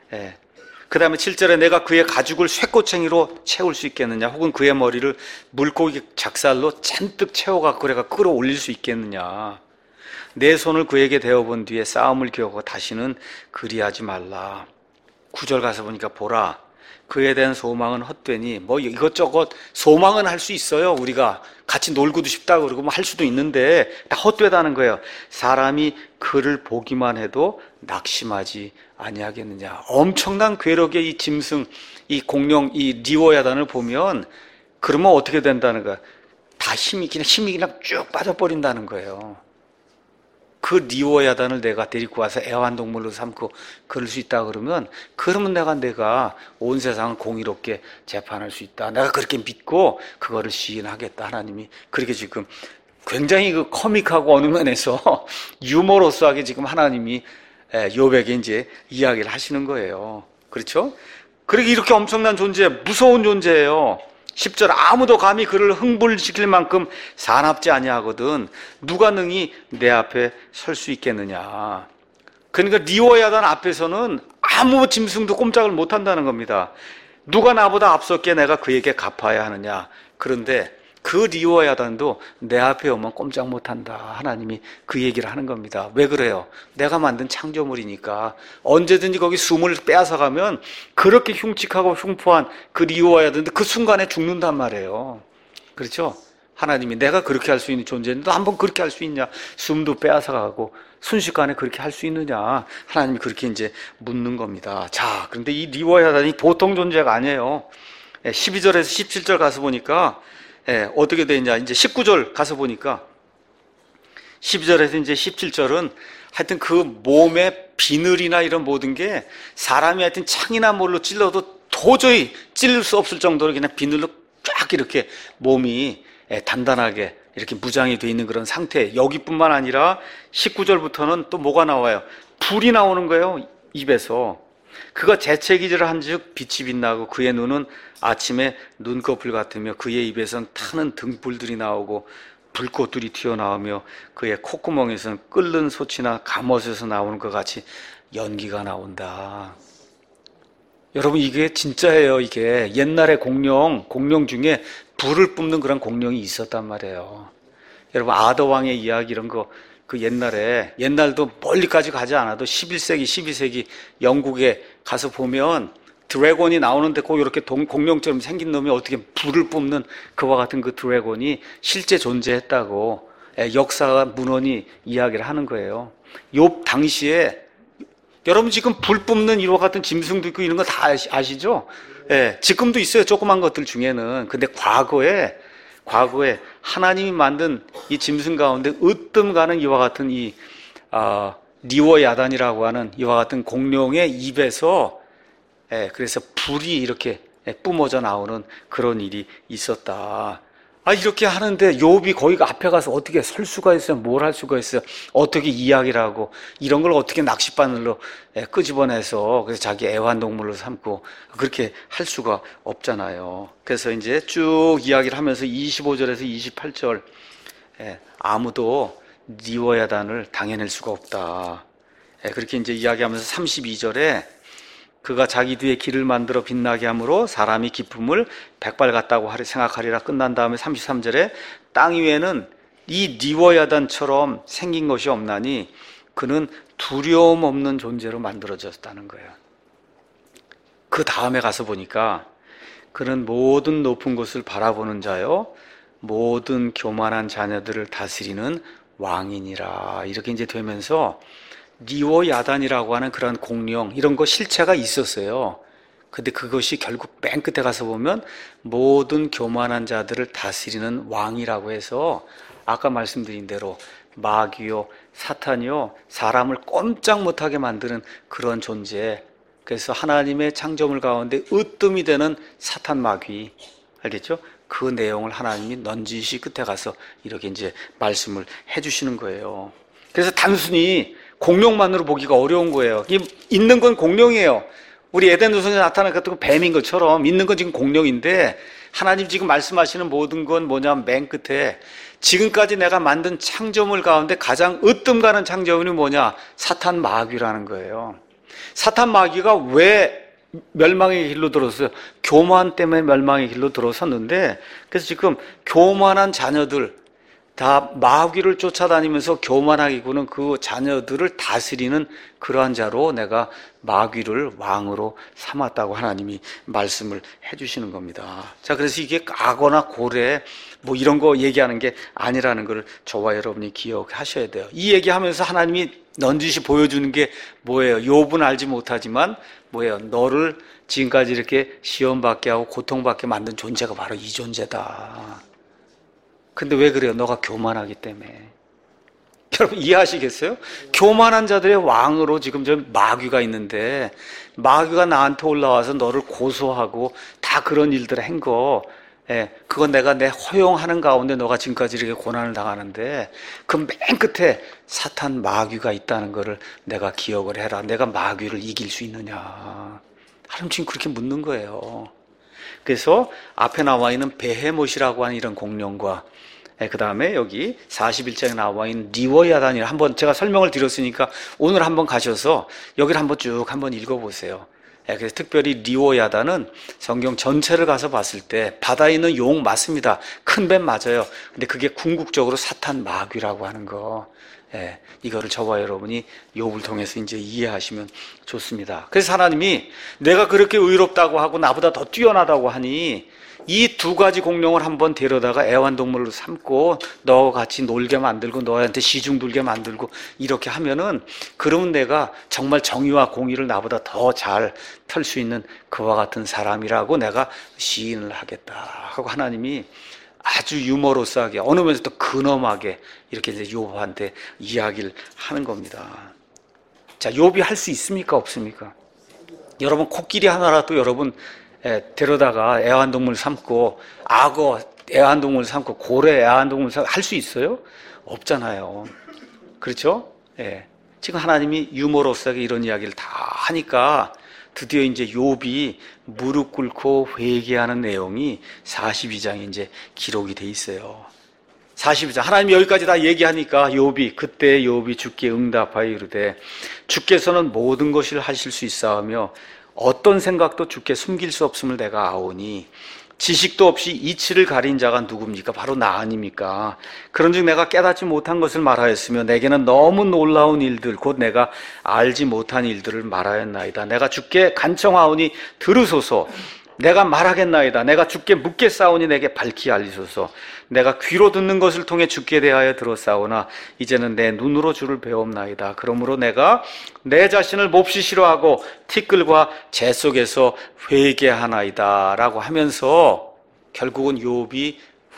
그 다음에 7절에 내가 그의 가죽을 쇠꼬챙이로 채울 수 있겠느냐. 혹은 그의 머리를 물고기 작살로 잔뜩 채워갖고 그래가 끌어올릴 수 있겠느냐. 내 손을 그에게 대어본 뒤에 싸움을 기억하고 다시는 그리하지 말라. 9절 가서 보니까 보라. 그에 대한 소망은 헛되니 뭐 이것저것 소망은 할 수 있어요. 우리가 같이 놀고도 싶다 그러고 뭐 할 수도 있는데 다 헛되다는 거예요. 사람이 그를 보기만 해도 낙심하지 아니하겠느냐. 엄청난 괴력의 이 짐승, 이 공룡, 이 리워야단을 보면 그러면 어떻게 된다는 거야? 다 힘이 그냥 쭉 빠져버린다는 거예요. 그 리워야단을 내가 데리고 와서 애완동물로 삼고 그럴 수 있다 그러면 내가 온 세상을 공의롭게 재판할 수 있다. 내가 그렇게 믿고 그거를 시인하겠다. 하나님이 그렇게 지금 굉장히 그 코믹하고 어느 면에서 유머러스하게 지금 하나님이 욥에게 이제 이야기를 하시는 거예요. 그렇죠? 그러게 이렇게 엄청난 존재, 무서운 존재예요. 10절 아무도 감히 그를 흥분시킬 만큼 사납지 아니하거든 누가 능히 내 앞에 설 수 있겠느냐. 그러니까 리워야단 앞에서는 아무 짐승도 꼼짝을 못한다는 겁니다. 누가 나보다 앞섰기에 내가 그에게 갚아야 하느냐. 그런데 그 리워야단도 내 앞에 오면 꼼짝 못한다. 하나님이 그 얘기를 하는 겁니다. 왜 그래요? 내가 만든 창조물이니까 언제든지 거기 숨을 빼앗아가면 그렇게 흉측하고 흉포한 그 리워야단도 그 순간에 죽는단 말이에요. 그렇죠? 하나님이 내가 그렇게 할 수 있는 존재인데 너 한번 그렇게 할 수 있냐? 숨도 빼앗아가고 순식간에 그렇게 할 수 있느냐? 하나님이 그렇게 이제 묻는 겁니다. 자, 그런데 이 리워야단이 보통 존재가 아니에요. 12절에서 17절 가서 보니까 어떻게 되냐. 이제 19절 가서 보니까 12절에서 이제 17절은 하여튼 그 몸의 비늘이나 이런 모든 게 사람이 하여튼 창이나 뭘로 찔러도 도저히 찔릴 수 없을 정도로 그냥 비늘로 쫙 이렇게 몸이 단단하게 이렇게 무장이 돼 있는 그런 상태. 여기뿐만 아니라 19절부터는 또 뭐가 나와요? 불이 나오는 거예요, 입에서. 그가 재채기질을 한즉 빛이 빛나고 그의 눈은 아침에 눈꺼풀 같으며 그의 입에선 타는 등불들이 나오고 불꽃들이 튀어나오며 그의 콧구멍에서는 끓는 솥이나 갑옷에서 나오는 것 같이 연기가 나온다. 여러분, 이게 진짜예요. 이게 옛날에 공룡 중에 불을 뿜는 그런 공룡이 있었단 말이에요. 여러분, 아더왕의 이야기 이런 거 그 옛날도 멀리까지 가지 않아도 11세기 12세기 영국에 가서 보면 드래곤이 나오는데 꼭 이렇게 공룡처럼 생긴 놈이 어떻게 불을 뿜는 그와 같은 그 드래곤이 실제 존재했다고 역사가 문헌이 이야기를 하는 거예요. 욥 당시에 여러분 지금 불 뿜는 이와 같은 짐승도 있고 이런 거 다 아시죠? 지금도 있어요. 조그만 것들 중에는. 근데 과거에 하나님이 만든 이 짐승 가운데 으뜸 가는 이와 같은 이 리워야단이라고 하는 이와 같은 공룡의 입에서 그래서 불이 이렇게 뿜어져 나오는 그런 일이 있었다. 이렇게 하는데 욥이 거기 앞에 가서 어떻게 설 수가 있어요? 뭘 할 수가 있어요? 어떻게 이야기를 하고 이런 걸 어떻게 낚싯바늘로 끄집어내서 그래서 자기 애완동물로 삼고 그렇게 할 수가 없잖아요. 그래서 이제 쭉 이야기를 하면서 25절에서 28절 아무도 리워야단을 당해낼 수가 없다. 그렇게 이제 이야기하면서 32절에 그가 자기 뒤에 길을 만들어 빛나게 함으로 사람이 기쁨을 백발 같다고 생각하리라 끝난 다음에 33절에 땅 위에는 이 리워야단처럼 생긴 것이 없나니 그는 두려움 없는 존재로 만들어졌다는 거예요. 그 다음에 가서 보니까 그는 모든 높은 곳을 바라보는 자요 모든 교만한 자녀들을 다스리는 왕이니라. 이렇게 이제 되면서 리워야단이라고 하는 그런 공룡 이런 거 실체가 있었어요. 근데 그것이 결국 맨 끝에 가서 보면 모든 교만한 자들을 다스리는 왕이라고 해서 아까 말씀드린 대로 마귀요 사탄이요 사람을 꼼짝 못하게 만드는 그런 존재. 그래서 하나님의 창조물 가운데 으뜸이 되는 사탄 마귀, 알겠죠? 그 내용을 하나님이 넌지시 끝에 가서 이렇게 이제 말씀을 해주시는 거예요. 그래서 단순히 공룡만으로 보기가 어려운 거예요. 있는 건 공룡이에요. 우리 에덴 동산에 나타난 것도 뱀인 것처럼 있는 건 지금 공룡인데 하나님 지금 말씀하시는 모든 건 뭐냐면 맨 끝에 지금까지 내가 만든 창조물 가운데 가장 으뜸 가는 창조물이 뭐냐? 사탄 마귀라는 거예요. 사탄 마귀가 왜 멸망의 길로 들어섰어요? 교만 때문에 멸망의 길로 들어섰는데 그래서 지금 교만한 자녀들 다 마귀를 쫓아다니면서 교만하게 구는 그 자녀들을 다스리는 그러한 자로 내가 마귀를 왕으로 삼았다고 하나님이 말씀을 해주시는 겁니다. 자, 그래서 이게 악어나 고래 뭐 이런 거 얘기하는 게 아니라는 걸 저와 여러분이 기억하셔야 돼요. 이 얘기하면서 하나님이 넌지시 보여주는 게 뭐예요? 욥은 알지 못하지만 뭐예요? 너를 지금까지 이렇게 시험받게 하고 고통받게 만든 존재가 바로 이 존재다. 근데 왜 그래요? 너가 교만하기 때문에. 여러분 이해하시겠어요? 교만한 자들의 왕으로 지금 저 마귀가 있는데 마귀가 나한테 올라와서 너를 고소하고 다 그런 일들을 한 거 그건 내가 내 허용하는 가운데 너가 지금까지 이렇게 고난을 당하는데 그 맨 끝에 사탄 마귀가 있다는 거를 내가 기억을 해라. 내가 마귀를 이길 수 있느냐. 하나님 지금 그렇게 묻는 거예요. 그래서 앞에 나와 있는 베헤못이라고 하는 이런 공룡과 그 다음에 여기 41장에 나와 있는 리워야단이라 한번 제가 설명을 드렸으니까 오늘 한번 가셔서 여기를 한번 쭉 한번 읽어보세요. 그래서 특별히 리워야단은 성경 전체를 가서 봤을 때 바다에 있는 용 맞습니다. 큰 뱀 맞아요. 근데 그게 궁극적으로 사탄 마귀라고 하는 거. 이거를 저와 여러분이 욥을 통해서 이제 이해하시면 좋습니다. 그래서 하나님이 내가 그렇게 의롭다고 하고 나보다 더 뛰어나다고 하니 이 두 가지 공룡을 한번 데려다가 애완동물로 삼고 너와 같이 놀게 만들고 너한테 시중 들게 만들고 이렇게 하면은 그러면 내가 정말 정의와 공의를 나보다 더 잘 펼 수 있는 그와 같은 사람이라고 내가 시인을 하겠다 하고 하나님이 아주 유머러스하게 어느 면에서 또 근엄하게 이렇게 이제 욥한테 이야기를 하는 겁니다. 자, 욥이 할 수 있습니까? 없습니까? 여러분, 코끼리 하나라도 여러분 데려다가 애완동물 삼고, 악어 애완동물 삼고, 고래 애완동물 삼고 할 수 있어요? 없잖아요. 그렇죠? 예. 지금 하나님이 유머러스하게 이런 이야기를 다 하니까 드디어 이제 욥이 무릎 꿇고 회개하는 내용이 42장에 이제 기록이 돼 있어요. 42장. 하나님이 여기까지 다 얘기하니까 그때 욥이 주께 응답하여 이르되 주께서는 모든 것을 하실 수 있사오며 어떤 생각도 주께 숨길 수 없음을 내가 아오니 지식도 없이 이치를 가린 자가 누굽니까? 바로 나 아닙니까? 그런즉 내가 깨닫지 못한 것을 말하였으며 내게는 너무 놀라운 일들 곧 내가 알지 못한 일들을 말하였나이다. 내가 주께 간청하오니 들으소서. 내가 말하겠나이다. 내가 주께 묻겠사오니 내게 밝히 알리소서. 내가 귀로 듣는 것을 통해 주께 대하여 들었사오나 이제는 내 눈으로 주를 배움나이다. 그러므로 내가 내 자신을 몹시 싫어하고 티끌과 재 속에서 회개하나이다 라고 하면서 결국은 욥이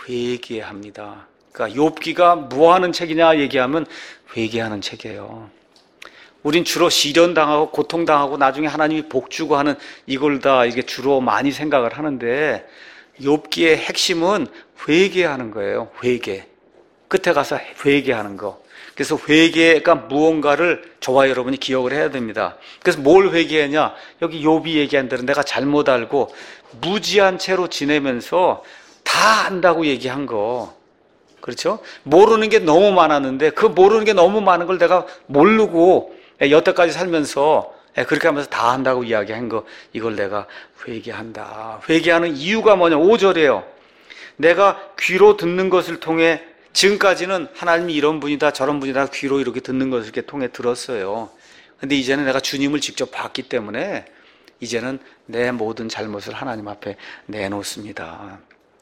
회개합니다. 그러니까 욥기가 뭐하는 책이냐 얘기하면 회개하는 책이에요. 우린 주로 시련당하고 고통당하고 나중에 하나님이 복주고 하는 이걸 다 이게 주로 많이 생각을 하는데 욥기의 핵심은 회개하는 거예요. 회개. 끝에 가서 회개하는 거. 그래서 회개가 무언가를 저와 여러분이 기억을 해야 됩니다. 그래서 뭘 회개하냐? 여기 욥이 얘기한 대로 내가 잘못 알고 무지한 채로 지내면서 다 안다고 얘기한 거. 그렇죠? 모르는 게 너무 많았는데 그 모르는 게 너무 많은 걸 내가 모르고 여태까지 살면서 그렇게 하면서 다 한다고 이야기한 거, 이걸 내가 회개한다. 회개하는 이유가 뭐냐? 5절이에요. 내가 귀로 듣는 것을 통해 지금까지는 하나님이 이런 분이다 저런 분이다 귀로 이렇게 듣는 것을 이렇게 통해 들었어요. 근데 이제는 내가 주님을 직접 봤기 때문에 이제는 내 모든 잘못을 하나님 앞에 내놓습니다.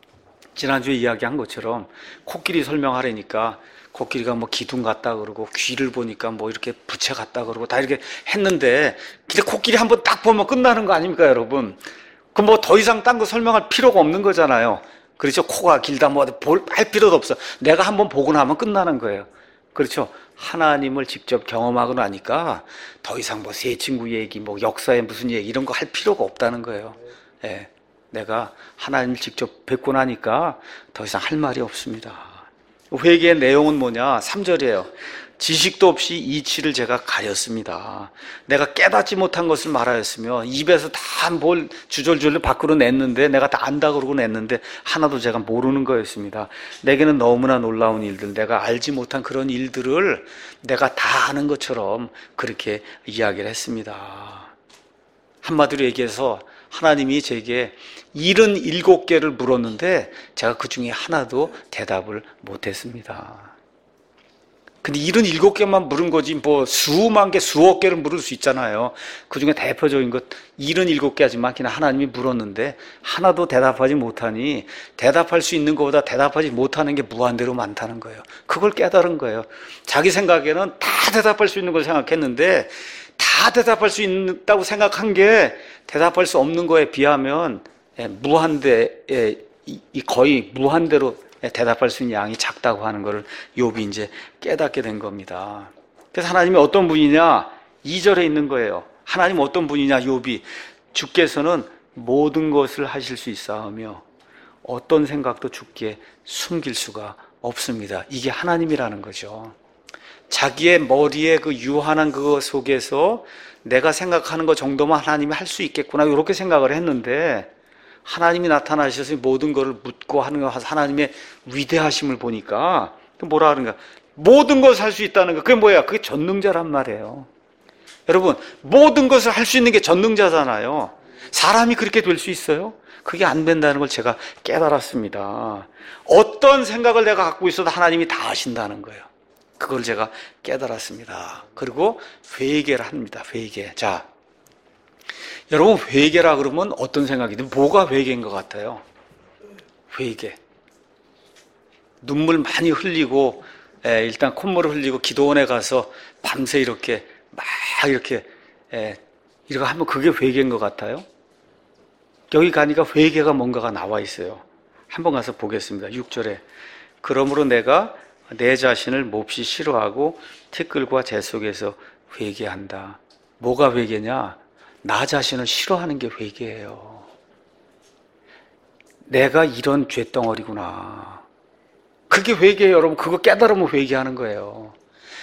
지난주에 이야기한 것처럼 코끼리 설명하려니까 코끼리가 뭐 기둥 같다 그러고 귀를 보니까 뭐 이렇게 부채 같다 그러고 다 이렇게 했는데 근데 코끼리 한번 딱 보면 끝나는 거 아닙니까, 여러분? 그럼 뭐 더 이상 딴 거 설명할 필요가 없는 거잖아요. 그렇죠? 코가 길다 뭐 할 필요도 없어. 내가 한번 보고 나면 끝나는 거예요. 그렇죠? 하나님을 직접 경험하고 나니까 더 이상 뭐 새 친구 얘기, 뭐 역사에 무슨 얘기 이런 거 할 필요가 없다는 거예요. 예. 내가 하나님을 직접 뵙고 나니까 더 이상 할 말이 없습니다. 회개의 내용은 뭐냐? 3절이에요. 지식도 없이 이치를 제가 가렸습니다. 내가 깨닫지 못한 것을 말하였으며 입에서 다 뭘 주절주절 밖으로 냈는데 내가 다 안다 그러고 냈는데 하나도 제가 모르는 거였습니다. 내게는 너무나 놀라운 일들, 내가 알지 못한 그런 일들을 내가 다 아는 것처럼 그렇게 이야기를 했습니다. 한마디로 얘기해서 하나님이 제게 77개를 물었는데 제가 그 중에 하나도 대답을 못했습니다. 근데 77개만 물은 거지 뭐 수만 개, 수억 개를 물을 수 있잖아요. 그 중에 대표적인 것 77개지만 그냥 하나님이 물었는데 하나도 대답하지 못하니 대답할 수 있는 것보다 대답하지 못하는 게 무한대로 많다는 거예요. 그걸 깨달은 거예요. 자기 생각에는 다 대답할 수 있는 걸 생각했는데 다 대답할 수 있다고 생각한 게 대답할 수 없는 거에 비하면 거의 무한대로 대답할 수 있는 양이 작다고 하는 것을 욥이 이제 깨닫게 된 겁니다. 그래서 하나님이 어떤 분이냐? 2절에 있는 거예요. 하나님 어떤 분이냐? 욥이 주께서는 모든 것을 하실 수 있사오며 어떤 생각도 주께 숨길 수가 없습니다. 이게 하나님이라는 거죠. 자기의 머리에 그 유한한 그거 속에서 내가 생각하는 것 정도만 하나님이 할 수 있겠구나 이렇게 생각을 했는데 하나님이 나타나셔서 모든 것을 묻고 하는 거 하나님의 위대하심을 보니까 뭐라 하는가? 모든 것을 할 수 있다는 거. 그게 뭐야? 그게 전능자란 말이에요. 여러분, 모든 것을 할 수 있는 게 전능자잖아요. 사람이 그렇게 될 수 있어요? 그게 안 된다는 걸 제가 깨달았습니다. 어떤 생각을 내가 갖고 있어도 하나님이 다 아신다는 거예요. 그걸 제가 깨달았습니다. 그리고 회개를 합니다. 회개. 자, 여러분 회개라 그러면 어떤 생각이든 뭐가 회개인 것 같아요? 회개. 눈물 많이 흘리고 일단 콧물을 흘리고 기도원에 가서 밤새 이렇게 막 이렇게 이렇게 하면 그게 회개인 것 같아요? 여기 가니까 회개가 뭔가가 나와 있어요. 한번 가서 보겠습니다. 6절에 그러므로 내가 내 자신을 몹시 싫어하고 티끌과 재 속에서 회개한다. 뭐가 회개냐? 나 자신을 싫어하는 게 회개예요. 내가 이런 죄덩어리구나. 그게 회개예요, 여러분. 그거 깨달으면 회개하는 거예요.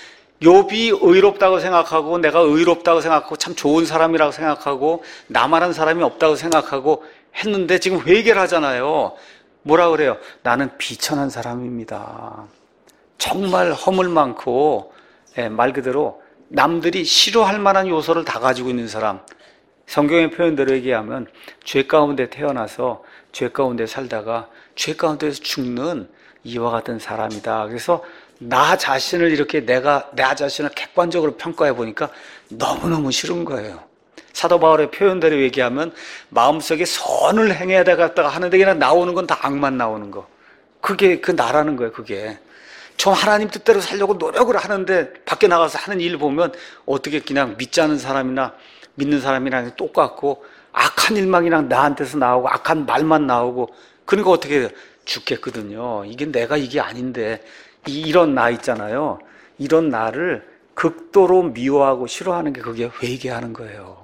욥이 의롭다고 생각하고 내가 의롭다고 생각하고 참 좋은 사람이라고 생각하고 나만한 사람이 없다고 생각하고 했는데 지금 회개를 하잖아요. 뭐라 그래요? 나는 비천한 사람입니다. 정말 허물 많고 말 그대로 남들이 싫어할 만한 요소를 다 가지고 있는 사람. 성경의 표현대로 얘기하면 죄 가운데 태어나서 죄 가운데 살다가 죄 가운데서 죽는 이와 같은 사람이다. 그래서 나 자신을 이렇게 나 자신을 객관적으로 평가해 보니까 너무너무 싫은 거예요. 사도 바울의 표현대로 얘기하면 마음속에 선을 행해야 되겠다가 하는데 그냥 나오는 건 다 악만 나오는 거. 그게 그 나라는 거예요, 그게. 좀 하나님 뜻대로 살려고 노력을 하는데 밖에 나가서 하는 일 보면 어떻게 그냥 믿지 않는 사람이나 믿는 사람이랑 똑같고 악한 일만 그냥 나한테서 나오고 악한 말만 나오고 그러니까 어떻게 해요? 죽겠거든요. 이게 아닌데 이런 나 있잖아요. 이런 나를 극도로 미워하고 싫어하는 게 그게 회개하는 거예요.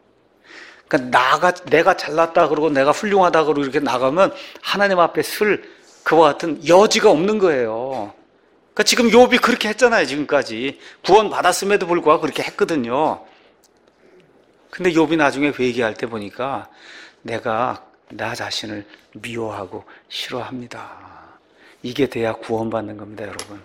그러니까 내가 잘났다 그러고 내가 훌륭하다 그러고 이렇게 나가면 하나님 앞에 쓸 그와 같은 여지가 없는 거예요. 그러니까 지금 욥이 그렇게 했잖아요. 지금까지 구원 받았음에도 불구하고 그렇게 했거든요. 근데 욥이 나중에 회개할 때 보니까 내가 나 자신을 미워하고 싫어합니다. 이게 돼야 구원받는 겁니다, 여러분.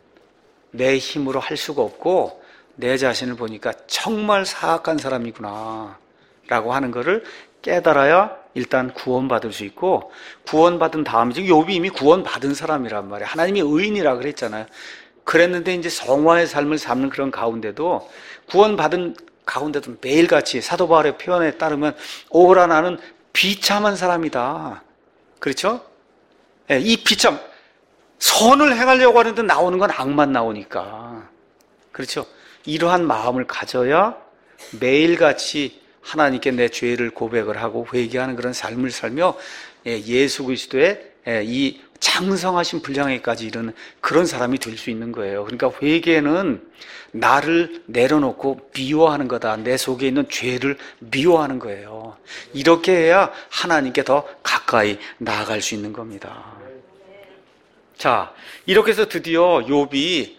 내 힘으로 할 수가 없고 내 자신을 보니까 정말 사악한 사람이구나 라고 하는 것을 깨달아야 일단 구원받을 수 있고, 구원받은 다음에 지금 욥이 이미 구원받은 사람이란 말이에요. 하나님이 의인이라 그랬잖아요. 그랬는데 이제 성화의 삶을 삶는 그런 가운데도 구원받은 가운데도 매일같이 사도 바울의 표현에 따르면 오라 나는 비참한 사람이다. 그렇죠? 네, 이 비참 선을 행하려고 하는데 나오는 건 악만 나오니까. 그렇죠? 이러한 마음을 가져야 매일같이 하나님께 내 죄를 고백을 하고 회개하는 그런 삶을 살며 예수 그리스도의 이 장성하신 분량에까지 이르는 그런 사람이 될 수 있는 거예요. 그러니까 회개는 나를 내려놓고 미워하는 거다. 내 속에 있는 죄를 미워하는 거예요. 이렇게 해야 하나님께 더 가까이 나아갈 수 있는 겁니다. 자, 이렇게 해서 드디어 욥이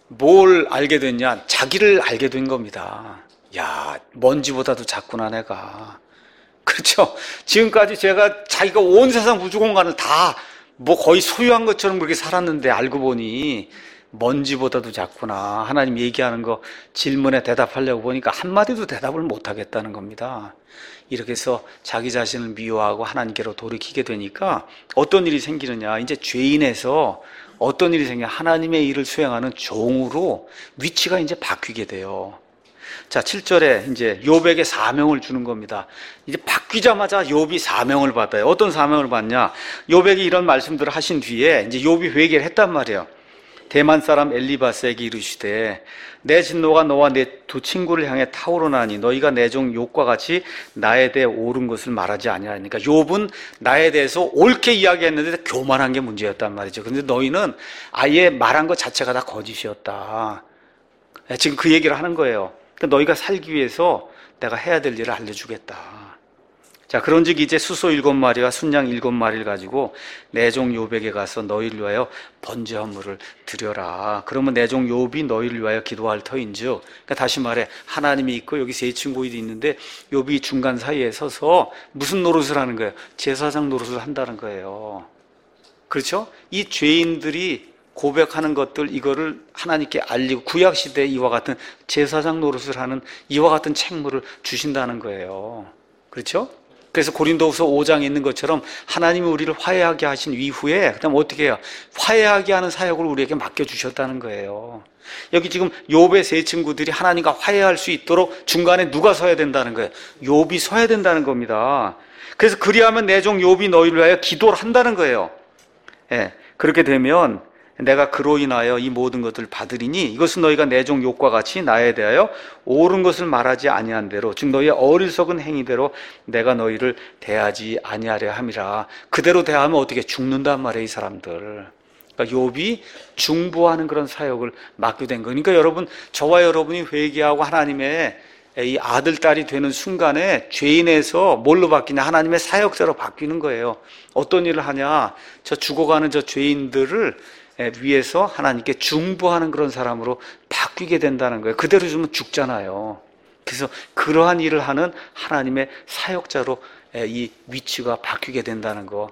뭘 알게 됐냐? 자기를 알게 된 겁니다. 야, 먼지보다도 작구나 내가. 그렇죠? 지금까지 자기가 온 세상 우주 공간을 다 뭐 거의 소유한 것처럼 그렇게 살았는데 알고 보니 먼지보다도 작구나. 하나님 얘기하는 거 질문에 대답하려고 보니까 한마디도 대답을 못하겠다는 겁니다. 이렇게 해서 자기 자신을 미워하고 하나님께로 돌이키게 되니까 어떤 일이 생기느냐? 이제 죄인에서 어떤 일이 생겨? 하나님의 일을 수행하는 종으로 위치가 이제 바뀌게 돼요. 자, 7절에 이제 욥에게 사명을 주는 겁니다. 이제 바뀌자마자 욥이 사명을 받아요. 어떤 사명을 받냐? 욥에게 이런 말씀들을 하신 뒤에 이제 욥이 회개를 했단 말이에요. 대만 사람 엘리바스에게 이르시되 내 진노가 너와 내 두 친구를 향해 타오르나니 너희가 내 종 욥과 같이 나에 대해 옳은 것을 말하지 아니하니까. 욥은 나에 대해서 옳게 이야기했는데 교만한 게 문제였단 말이죠. 그런데 너희는 아예 말한 것 자체가 다 거짓이었다. 지금 그 얘기를 하는 거예요. 너희가 살기 위해서 내가 해야 될 일을 알려주겠다. 자, 그런즉 이제 수소 7마리와 순양 7마리를 가지고 내 종 욥에게 가서 너희를 위하여 번제 헌물을 드려라. 그러면 내 종 욥이 너희를 위하여 기도할 터인즉, 그러니까 다시 말해 하나님이 있고 여기 세 친구들이 있는데 욥이 중간 사이에 서서 무슨 노릇을 하는 거예요? 제사장 노릇을 한다는 거예요. 그렇죠? 이 죄인들이 고백하는 것들, 이거를 하나님께 알리고 구약시대에 이와 같은 제사장 노릇을 하는 이와 같은 책무를 주신다는 거예요. 그렇죠? 그래서 고린도후서 5장에 있는 것처럼 하나님이 우리를 화해하게 하신 이후에 그다음 어떻게 해요? 화해하게 하는 사역을 우리에게 맡겨주셨다는 거예요. 여기 지금 욥의 세 친구들이 하나님과 화해할 수 있도록 중간에 누가 서야 된다는 거예요? 욥이 서야 된다는 겁니다. 그래서 그리하면 내 종 욥이 너희를 위하여 기도를 한다는 거예요. 예, 그렇게 되면 내가 그로 인하여 이 모든 것들을 받으리니 이것은 너희가 내 종 욥과 같이 나에 대하여 옳은 것을 말하지 아니한 대로 즉 너희의 어리석은 행위대로 내가 너희를 대하지 아니하려 함이라. 그대로 대하면 어떻게 죽는단 말이에요, 이 사람들. 그러니까 욥이 중보하는 그런 사역을 맡게 된 거예요. 그러니까 여러분, 저와 여러분이 회개하고 하나님의 이 아들, 딸이 되는 순간에 죄인에서 뭘로 바뀌냐? 하나님의 사역자로 바뀌는 거예요. 어떤 일을 하냐? 저 죽어가는 저 죄인들을 위해서 하나님께 중보하는 그런 사람으로 바뀌게 된다는 거예요. 그대로 주면 죽잖아요. 그래서 그러한 일을 하는 하나님의 사역자로 이 위치가 바뀌게 된다는 거.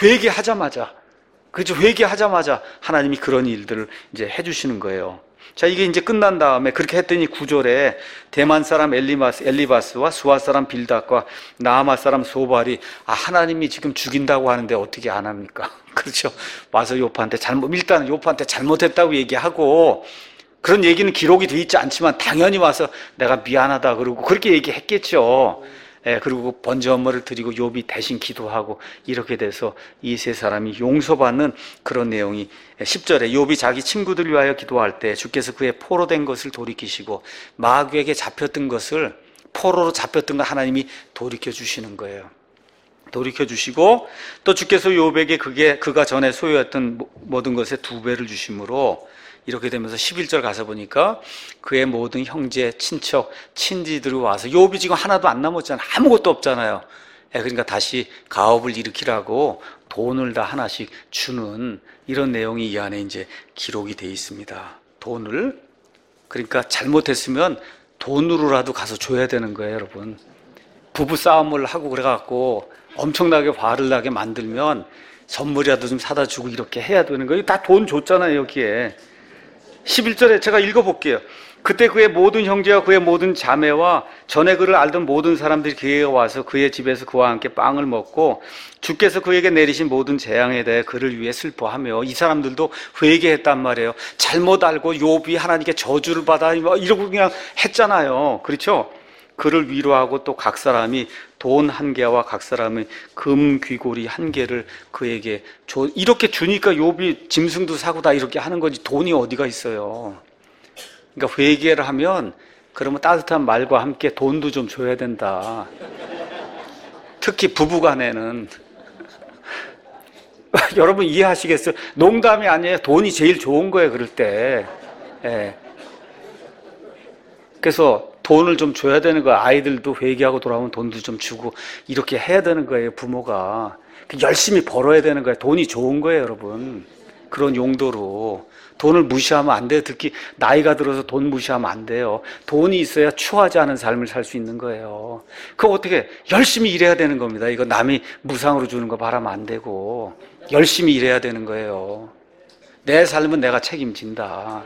회개하자마자, 그렇죠? 회개하자마자 하나님이 그런 일들을 이제 해주시는 거예요. 자, 이게 이제 끝난 다음에 그렇게 했더니 9절에 대만 사람 엘리바스와 수아 사람 빌닷과 나아마 사람 소발이 하나님이 지금 죽인다고 하는데 어떻게 안 합니까? 그렇죠? 와서 욥한테 일단 욥한테 잘못했다고 얘기하고, 그런 얘기는 기록이 돼 있지 않지만 당연히 와서 내가 미안하다 그러고 그렇게 얘기했겠죠. 그리고 번제 헌물을 드리고 욥이 대신 기도하고 이렇게 돼서 이 세 사람이 용서받는 그런 내용이 10절에 욥이 자기 친구들을 위하여 기도할 때 주께서 그의 포로된 것을 돌이키시고 마귀에게 잡혔던 것을, 포로로 잡혔던 걸 하나님이 돌이켜 주시는 거예요. 돌이켜 주시고 또 주께서 욥에게 그가 전에 소유했던 모든 것의 2배를 주심으로 이렇게 되면서 11절 가서 보니까 그의 모든 형제, 친척, 친지들이 와서, 욥이 지금 하나도 안 남았잖아요. 아무것도 없잖아요. 그러니까 다시 가업을 일으키라고 돈을 다 하나씩 주는 이런 내용이 이 안에 이제 기록이 돼 있습니다. 돈을, 그러니까 잘못했으면 돈으로라도 가서 줘야 되는 거예요, 여러분. 부부 싸움을 하고 그래갖고 엄청나게 화를 나게 만들면 선물이라도 좀 사다 주고 이렇게 해야 되는 거예요. 다 돈 줬잖아요, 여기에. 11절에 제가 읽어볼게요. 그때 그의 모든 형제와 그의 모든 자매와 전에 그를 알던 모든 사람들이 그에게 와서 그의 집에서 그와 함께 빵을 먹고 주께서 그에게 내리신 모든 재앙에 대해 그를 위해 슬퍼하며, 이 사람들도 회개했단 말이에요. 잘못 알고 욥이 하나님께 저주를 받아 이러고 그냥 했잖아요. 그렇죠? 그를 위로하고 또 각 사람이 돈 1개와 각 사람의 금 귀고리 1개를 그에게 줘. 이렇게 주니까 욥이 짐승도 사고 다 이렇게 하는 거지, 돈이 어디가 있어요. 그러니까 회개를 하면 그러면 따뜻한 말과 함께 돈도 좀 줘야 된다. 특히 부부간에는. 여러분 이해하시겠어요? 농담이 아니에요. 돈이 제일 좋은 거예요, 그럴 때. 그래서 돈을 좀 줘야 되는 거야. 아이들도 회개하고 돌아오면 돈도 좀 주고 이렇게 해야 되는 거예요, 부모가. 열심히 벌어야 되는 거예요. 돈이 좋은 거예요, 여러분. 그런 용도로. 돈을 무시하면 안 돼요. 특히 나이가 들어서 돈 무시하면 안 돼요. 돈이 있어야 추하지 않은 삶을 살 수 있는 거예요. 그거 어떻게 열심히 일해야 되는 겁니다. 이거 남이 무상으로 주는 거 바라면 안 되고 열심히 일해야 되는 거예요. 내 삶은 내가 책임진다.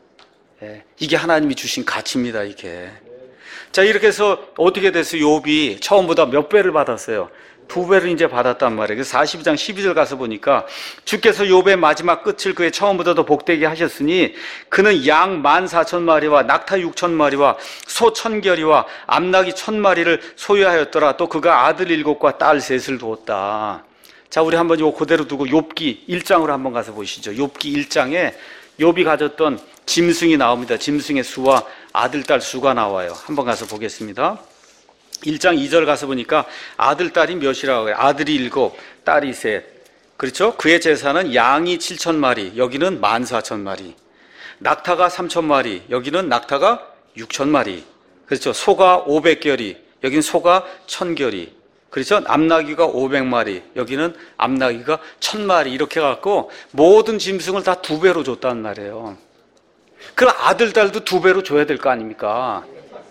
이게 하나님이 주신 가치입니다, 이게. 자, 이렇게 해서 어떻게 됐어요? 욥이 처음보다 몇 배를 받았어요? 2배를 이제 받았단 말이에요. 그래서 42장 12절 가서 보니까 주께서 욥의 마지막 끝을 그의 처음보다 더 복되게 하셨으니 그는 양 14,000마리와 낙타 6,000마리와 소 1,000결이와 암낙이 1,000마리를 소유하였더라. 또 그가 아들 7과 딸 3을 두었다. 자, 우리 한번 이거 그대로 두고 욥기 1장으로 한번 가서 보시죠. 욥기 1장에 욥이 가졌던 짐승이 나옵니다. 짐승의 수와 아들, 딸 수가 나와요. 한번 가서 보겠습니다. 1장 2절 가서 보니까 아들, 딸이 몇이라고 해요? 아들이 7, 딸이 3. 그렇죠? 그의 재산은 양이 7,000마리, 여기는 14,000마리. 낙타가 3,000마리, 여기는 낙타가 6,000마리. 그렇죠? 소가 500결이, 여기는 소가 1,000결이. 그렇죠? 암나귀가 500마리, 여기는 암나귀가 1,000마리. 이렇게 해갖고 모든 짐승을 다 2배로 줬다는 말이에요. 그럼 아들, 딸도 2배로 줘야 될 거 아닙니까?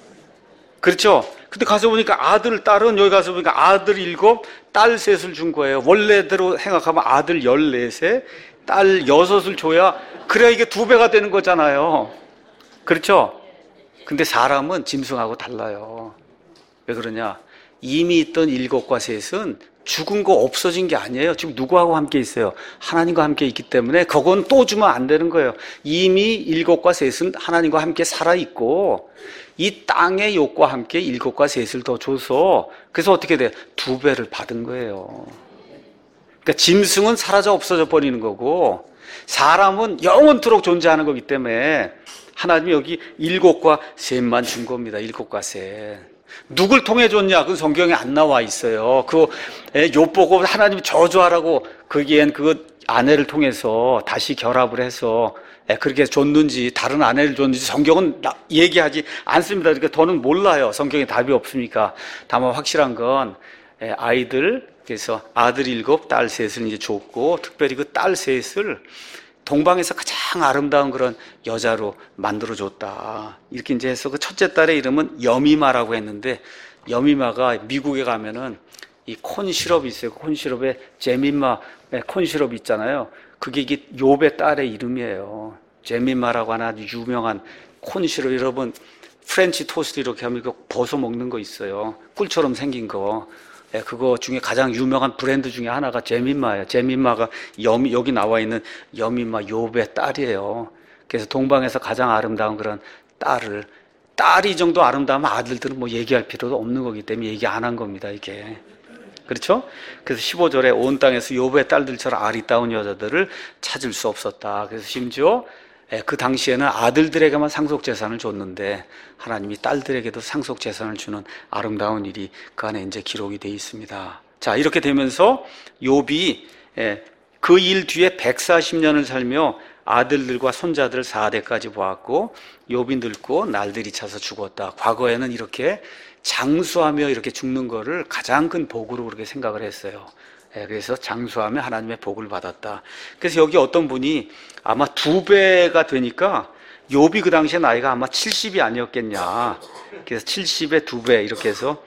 그렇죠? 근데 가서 보니까 아들, 딸은 여기 가서 보니까 아들 7, 딸 3을 준 거예요. 원래대로 생각하면 아들 14세, 딸 6을 줘야, 그래야 이게 2배가 되는 거잖아요. 그렇죠? 근데 사람은 짐승하고 달라요. 왜 그러냐? 이미 있던 7과 3은 죽은 거 없어진 게 아니에요. 지금 누구하고 함께 있어요? 하나님과 함께 있기 때문에 그건 또 주면 안 되는 거예요. 이미 7과 3은 하나님과 함께 살아있고 이 땅의 욕과 함께 7과 3을 더 줘서, 그래서 어떻게 돼요? 2배를 받은 거예요. 그러니까 짐승은 사라져 없어져 버리는 거고 사람은 영원토록 존재하는 거기 때문에 하나님이 여기 7과 셋만 준 겁니다. 7과 셋. 누굴 통해 줬냐? 그건 성경에 안 나와 있어요. 욥 보고 하나님이 저주하라고 거기엔 그 아내를 통해서 다시 결합을 해서 그렇게 줬는지 다른 아내를 줬는지 성경은 얘기하지 않습니다. 그러니까 더는 몰라요. 성경에 답이 없으니까. 다만 확실한 건 아이들, 그래서 아들 7, 딸 3을 이제 줬고, 특별히 그 딸 3을 동방에서 가장 아름다운 그런 여자로 만들어줬다. 이렇게 이제 해서 그 첫째 딸의 이름은 여미마라고 했는데, 여미마가 미국에 가면은 이 콘 시럽이 있어요. 콘 시럽에 제미마 콘 시럽 있잖아요. 그게 이게 욥의 딸의 이름이에요. 제미마라고 하는 아주 유명한 콘 시럽. 여러분 프렌치 토스트 이렇게 하면 이거 벗어 먹는 거 있어요. 꿀처럼 생긴 거. 그거 중에 가장 유명한 브랜드 중에 하나가 제미마예요. 제미마가 여기 나와 있는 여미마 욥의 딸이에요. 그래서 동방에서 가장 아름다운 그런 딸이 이 정도 아름다우면 아들들은 뭐 얘기할 필요도 없는 거기 때문에 얘기 안 한 겁니다, 이게. 그렇죠? 그래서 15절에 온 땅에서 욥의 딸들처럼 아리따운 여자들을 찾을 수 없었다. 그래서 심지어 그 당시에는 아들들에게만 상속재산을 줬는데 하나님이 딸들에게도 상속재산을 주는 아름다운 일이 그 안에 이제 기록이 되어 있습니다. 자, 이렇게 되면서 욥이 그 일 뒤에 140년을 살며 아들들과 손자들 4대까지 보았고 욥이 늙고 날들이 차서 죽었다. 과거에는 이렇게 장수하며 이렇게 죽는 거를 가장 큰 복으로 그렇게 생각을 했어요. 그래서 장수하며 하나님의 복을 받았다. 그래서 여기 어떤 분이 아마 2배가 되니까 욥이 그 당시에 나이가 아마 70이 아니었겠냐. 그래서 70에 2배 이렇게 해서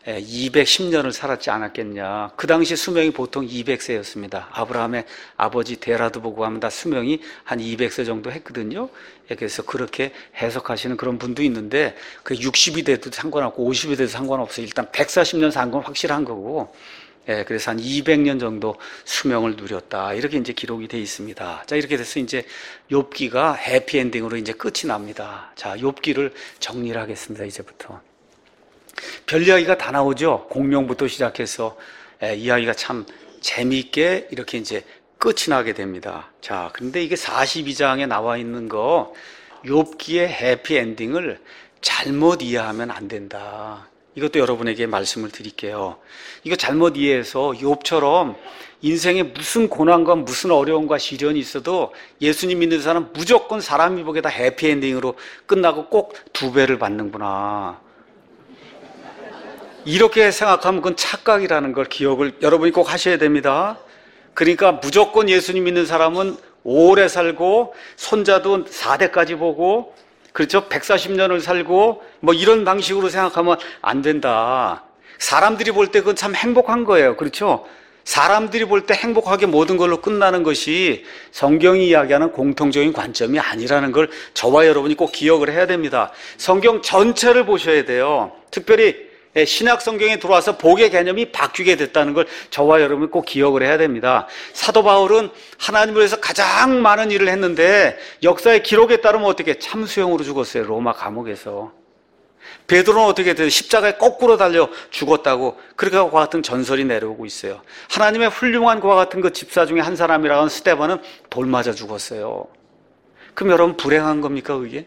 210년을 살았지 않았겠냐. 그 당시 수명이 보통 200세였습니다. 아브라함의 아버지 데라도 보고 하면 다 수명이 한 200세 정도 했거든요. 그래서 그렇게 해석하시는 그런 분도 있는데 그 60이 돼도 상관없고 50이 돼도 상관없어요. 일단 140년 산 건 확실한 거고, 그래서 한 200년 정도 수명을 누렸다. 이렇게 이제 기록이 되어 있습니다. 자, 이렇게 돼서 이제 욥기가 해피엔딩으로 이제 끝이 납니다. 자, 욥기를 정리를 하겠습니다. 이제부터. 별 이야기가 다 나오죠. 공명부터 시작해서 이야기가 참 재미있게 이렇게 이제 끝이 나게 됩니다. 자, 근데 이게 42장에 나와 있는 거 욥기의 해피엔딩을 잘못 이해하면 안 된다. 이것도 여러분에게 말씀을 드릴게요. 이거 잘못 이해해서 욥처럼 인생에 무슨 고난과 무슨 어려움과 시련이 있어도 예수님 믿는 사람 무조건 사람이 보기에 다 해피엔딩으로 끝나고 꼭 2배를 받는구나. 이렇게 생각하면 그건 착각이라는 걸 기억을 여러분이 꼭 하셔야 됩니다. 그러니까 무조건 예수님 믿는 사람은 오래 살고 손자도 4대까지 보고 그렇죠? 140년을 살고 뭐 이런 방식으로 생각하면 안 된다. 사람들이 볼 때 그건 참 행복한 거예요. 그렇죠? 사람들이 볼 때 행복하게 모든 걸로 끝나는 것이 성경이 이야기하는 공통적인 관점이 아니라는 걸 저와 여러분이 꼭 기억을 해야 됩니다. 성경 전체를 보셔야 돼요. 특별히 신약 성경에 들어와서 복의 개념이 바뀌게 됐다는 걸 저와 여러분이 꼭 기억을 해야 됩니다. 사도 바울은 하나님을 위해서 가장 많은 일을 했는데 역사의 기록에 따르면 어떻게 참수형으로 죽었어요. 로마 감옥에서. 베드로는 어떻게 돼요? 십자가에 거꾸로 달려 죽었다고 그렇게 그와 같은 전설이 내려오고 있어요. 하나님의 훌륭한 그와 같은 그 집사 중에 한 사람이라는 스데반은 돌 맞아 죽었어요. 그럼 여러분 불행한 겁니까 그게?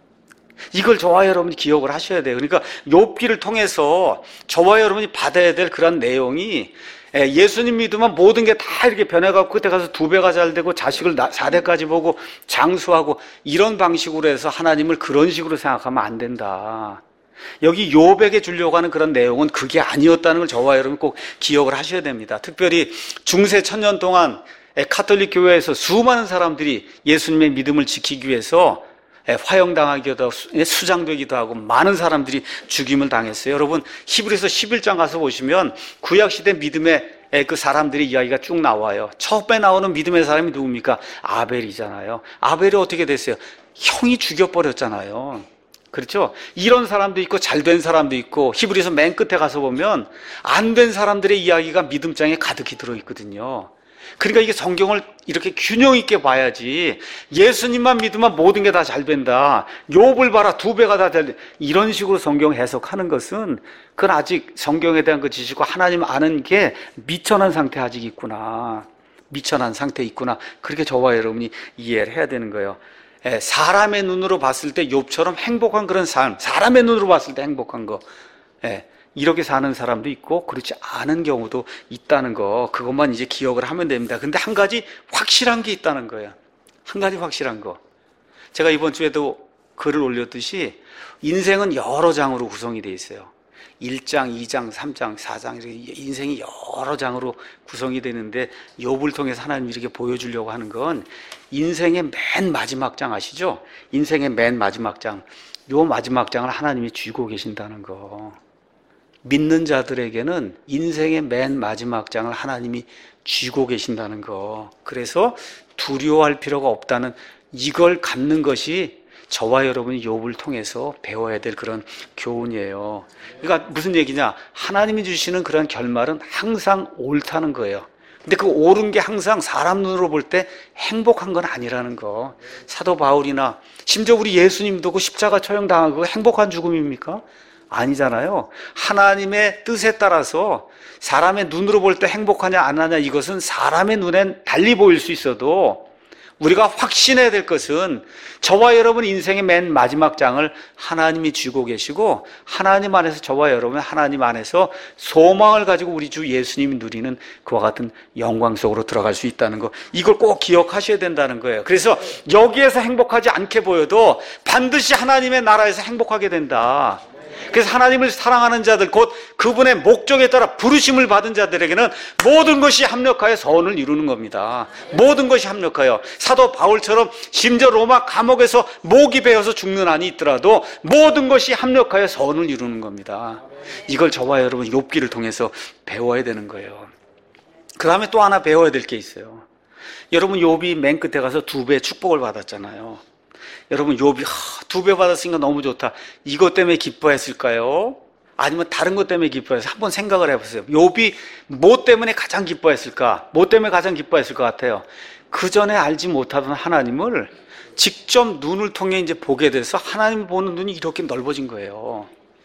이걸 저와 여러분이 기억을 하셔야 돼요. 그러니까 욥기를 통해서 저와 여러분이 받아야 될 그런 내용이 예수님 믿으면 모든 게 다 이렇게 변해가고 그때 가서 2배가 잘 되고 자식을 4대까지 보고 장수하고 이런 방식으로 해서 하나님을 그런 식으로 생각하면 안 된다. 여기 욥에게 주려고 하는 그런 내용은 그게 아니었다는 걸 저와 여러분 꼭 기억을 하셔야 됩니다. 특별히 중세 1000년 동안 카톨릭 교회에서 수많은 사람들이 예수님의 믿음을 지키기 위해서 화형당하기도 하고 수장되기도 하고 많은 사람들이 죽임을 당했어요. 여러분 히브리서 11장 가서 보시면 구약시대 믿음의 그 사람들의 이야기가 쭉 나와요. 처음에 나오는 믿음의 사람이 누굽니까? 아벨이잖아요. 아벨이 어떻게 됐어요? 형이 죽여버렸잖아요. 그렇죠? 이런 사람도 있고 잘된 사람도 있고 히브리서 맨 끝에 가서 보면 안 된 사람들의 이야기가 믿음장에 가득히 들어있거든요. 그러니까 이게 성경을 이렇게 균형 있게 봐야지 예수님만 믿으면 모든 게 다 잘 된다. 욥을 봐라 2배가 다 잘 된다. 이런 식으로 성경 해석하는 것은 그건 아직 성경에 대한 그 지식과 하나님 아는 게 미천한 상태 아직 있구나. 미천한 상태에 있구나. 그렇게 저와 여러분이 이해를 해야 되는 거예요. 사람의 눈으로 봤을 때 욥처럼 행복한 그런 삶, 사람의 눈으로 봤을 때 행복한 거, 이렇게 사는 사람도 있고 그렇지 않은 경우도 있다는 거, 그것만 이제 기억을 하면 됩니다. 근데 한 가지 확실한 게 있다는 거예요. 한 가지 확실한 거. 제가 이번 주에도 글을 올렸듯이 인생은 여러 장으로 구성이 되어 있어요. 1장, 2장, 3장, 4장 이렇게 인생이 여러 장으로 구성이 되는데 욥을 통해서 하나님이 이렇게 보여주려고 하는 건 인생의 맨 마지막 장 아시죠? 인생의 맨 마지막 장, 요 마지막 장을 하나님이 쥐고 계신다는 거. 믿는 자들에게는 인생의 맨 마지막 장을 하나님이 쥐고 계신다는 거. 그래서 두려워할 필요가 없다는 이걸 갖는 것이 저와 여러분이 욥을 통해서 배워야 될 그런 교훈이에요. 그러니까 무슨 얘기냐? 하나님이 주시는 그런 결말은 항상 옳다는 거예요. 근데 그 옳은 게 항상 사람 눈으로 볼 때 행복한 건 아니라는 거. 사도 바울이나 심지어 우리 예수님도 그 십자가 처형당하고 행복한 죽음입니까? 아니잖아요. 하나님의 뜻에 따라서 사람의 눈으로 볼 때 행복하냐 안 하냐, 이것은 사람의 눈엔 달리 보일 수 있어도 우리가 확신해야 될 것은 저와 여러분 인생의 맨 마지막 장을 하나님이 쥐고 계시고 하나님 안에서 저와 여러분 하나님 안에서 소망을 가지고 우리 주 예수님이 누리는 그와 같은 영광 속으로 들어갈 수 있다는 거, 이걸 꼭 기억하셔야 된다는 거예요. 그래서 여기에서 행복하지 않게 보여도 반드시 하나님의 나라에서 행복하게 된다. 그래서 하나님을 사랑하는 자들, 곧 그분의 목적에 따라 부르심을 받은 자들에게는 모든 것이 합력하여 선을 이루는 겁니다. 모든 것이 합력하여. 사도 바울처럼 심지어 로마 감옥에서 목이 베어서 죽는 한이 있더라도 모든 것이 합력하여 선을 이루는 겁니다. 이걸 저와 여러분 욥기를 통해서 배워야 되는 거예요. 그 다음에 또 하나 배워야 될 게 있어요. 여러분 욥이 맨 끝에 가서 2배의 축복을 받았잖아요. 여러분 욥이 2배 받았으니까 너무 좋다, 이것 때문에 기뻐했을까요? 아니면 다른 것 때문에 기뻐했을까요? 한번 생각을 해보세요. 욥이 뭐 때문에 가장 기뻐했을까? 뭐 때문에 가장 기뻐했을 것 같아요? 그 전에 알지 못하던 하나님을 직접 눈을 통해 이제 보게 돼서 하나님을 보는 눈이 이렇게 넓어진 거예요.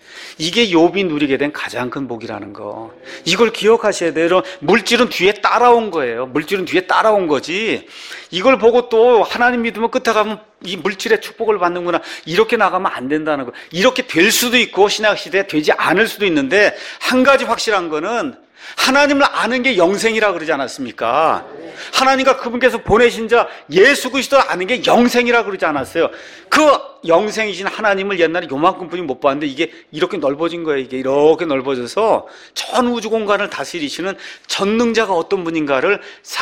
이게 욥이 누리게 된 가장 큰 복이라는 거, 이걸 기억하셔야 돼요. 물질은 뒤에 따라온 거예요. 물질은 뒤에 따라온 거지, 이걸 보고 또 하나님 믿으면 끝에 가면 이 물질의 축복을 받는구나, 이렇게 나가면 안 된다는 거. 이렇게 될 수도 있고 신약시대에 되지 않을 수도 있는데, 한 가지 확실한 거는 하나님을 아는 게 영생이라 그러지 않았습니까? 하나님과 그분께서 보내신 자 예수 그리스도를 아는 게 영생이라 그러지 않았어요? 그 영생이신 하나님을 옛날에 요만큼뿐이 못 봤는데 이게 이렇게 넓어진 거예요. 이게 이렇게 넓어져서 전 우주 공간을 다스리시는 전능자가 어떤 분인가를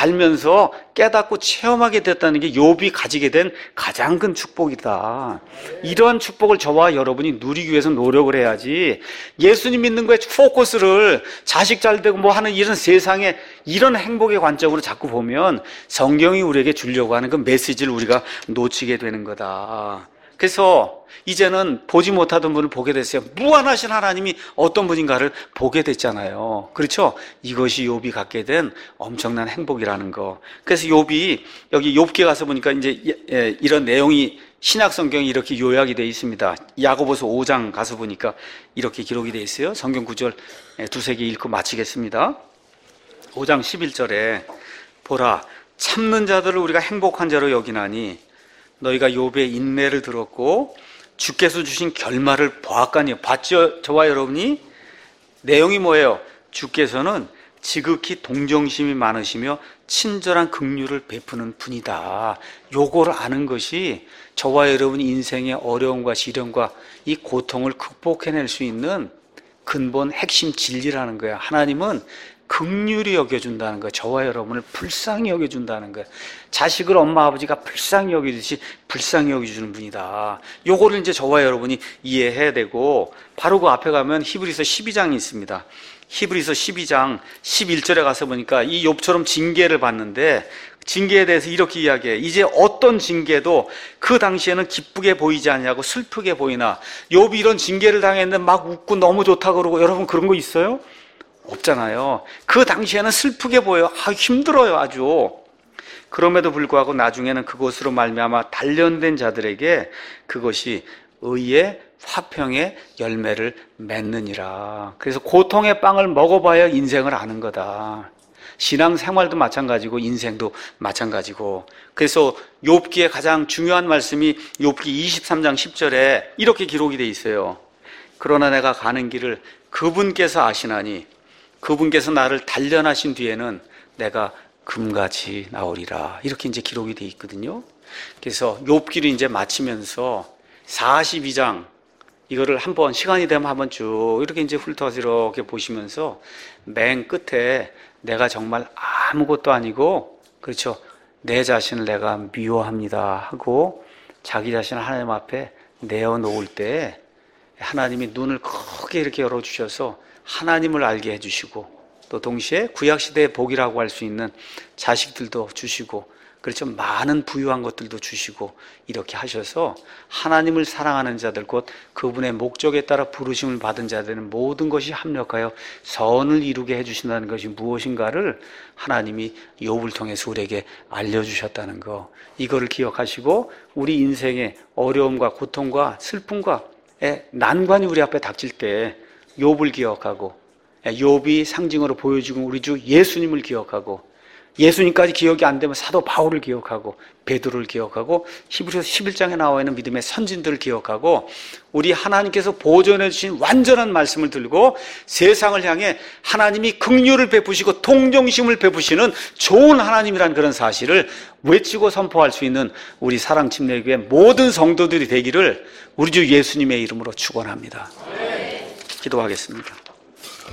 살면서 깨닫고 체험하게 됐다는 게 욥이 가지게 된 가장 큰 축복이다. 이러한 축복을 저와 여러분이 누리기 위해서 노력을 해야지, 예수님 믿는 거에 포커스를 자식 잘 되고 뭐 하는 이런 세상에 이런 행복의 관점으로 자꾸 보면 성경이 우리에게 주려고 하는 그 메시지를 우리가 놓치게 되는 거다. 그래서 이제는 보지 못하던 분을 보게 됐어요. 무한하신 하나님이 어떤 분인가를 보게 됐잖아요. 그렇죠? 이것이 욥이 갖게 된 엄청난 행복이라는 거. 그래서 욥이 여기 욥기에 가서 보니까 이제 이런 내용이 신약 성경에 이렇게 요약이 되어 있습니다. 야고보서 5장 가서 보니까 이렇게 기록이 되어 있어요. 성경 구절 두세 개 읽고 마치겠습니다. 5장 11절에 보라, 참는 자들을 우리가 행복한 자로 여기나니 너희가 욥의 인내를 들었고 주께서 주신 결말을 보았거니와. 봤죠? 저와 여러분이? 내용이 뭐예요? 주께서는 지극히 동정심이 많으시며 친절한 긍휼을 베푸는 분이다. 요거를 아는 것이 저와 여러분이 인생의 어려움과 시련과 이 고통을 극복해낼 수 있는 근본 핵심 진리라는 거예요. 하나님은 긍휼히 여겨준다는 거예요. 저와 여러분을 불쌍히 여겨준다는 거예요. 자식을 엄마 아버지가 불쌍히 여겨주듯이 불쌍히 여겨주는 분이다. 요거를 이제 저와 여러분이 이해해야 되고, 바로 그 앞에 가면 히브리서 12장이 있습니다. 히브리서 12장 11절에 가서 보니까 이 욥처럼 징계를 받는데, 징계에 대해서 이렇게 이야기해. 이제 어떤 징계도 그 당시에는 기쁘게 보이지 않냐고 슬프게 보이나. 욥이 이런 징계를 당했는데 막 웃고 너무 좋다 그러고, 여러분 그런 거 있어요? 없잖아요. 그 당시에는 슬프게 보여요. 힘들어요, 아주. 그럼에도 불구하고 나중에는 그것으로 말미암아 단련된 자들에게 그것이 의의 화평의 열매를 맺느니라. 그래서 고통의 빵을 먹어봐야 인생을 아는 거다. 신앙생활도 마찬가지고 인생도 마찬가지고. 그래서 욥기의 가장 중요한 말씀이 욥기 23장 10절에 이렇게 기록이 돼 있어요. 그러나 내가 가는 길을 그분께서 아시나니 그분께서 나를 단련하신 뒤에는 내가 금같이 나오리라. 이렇게 이제 기록이 돼 있거든요. 그래서 욥기를 이제 마치면서 42장 이거를 한번 시간이 되면 한번 쭉 이렇게 이제 훑어서 이렇게 보시면서 맨 끝에 내가 정말 아무것도 아니고, 그렇죠, 내 자신을 내가 미워합니다 하고 자기 자신을 하나님 앞에 내어놓을 때 하나님이 눈을 크게 이렇게 열어주셔서 하나님을 알게 해주시고, 또 동시에 구약시대의 복이라고 할 수 있는 자식들도 주시고, 그렇죠, 많은 부유한 것들도 주시고 이렇게 하셔서 하나님을 사랑하는 자들, 곧 그분의 목적에 따라 부르심을 받은 자들은 모든 것이 합력하여 선을 이루게 해주신다는 것이 무엇인가를 하나님이 욥을 통해서 우리에게 알려주셨다는 거, 이거를 기억하시고 우리 인생의 어려움과 고통과 슬픔과 난관이 우리 앞에 닥칠 때 욥을 기억하고, 욥이 상징으로 보여주고 우리 주 예수님을 기억하고, 예수님까지 기억이 안 되면 사도 바울을 기억하고 베드로를 기억하고 히브리서 11장에 나와 있는 믿음의 선진들을 기억하고, 우리 하나님께서 보존해 주신 완전한 말씀을 들고 세상을 향해 하나님이 긍휼을 베푸시고 동정심을 베푸시는 좋은 하나님이라는 그런 사실을 외치고 선포할 수 있는 우리 사랑침례교회 모든 성도들이 되기를 우리 주 예수님의 이름으로 축원합니다. 기도하겠습니다.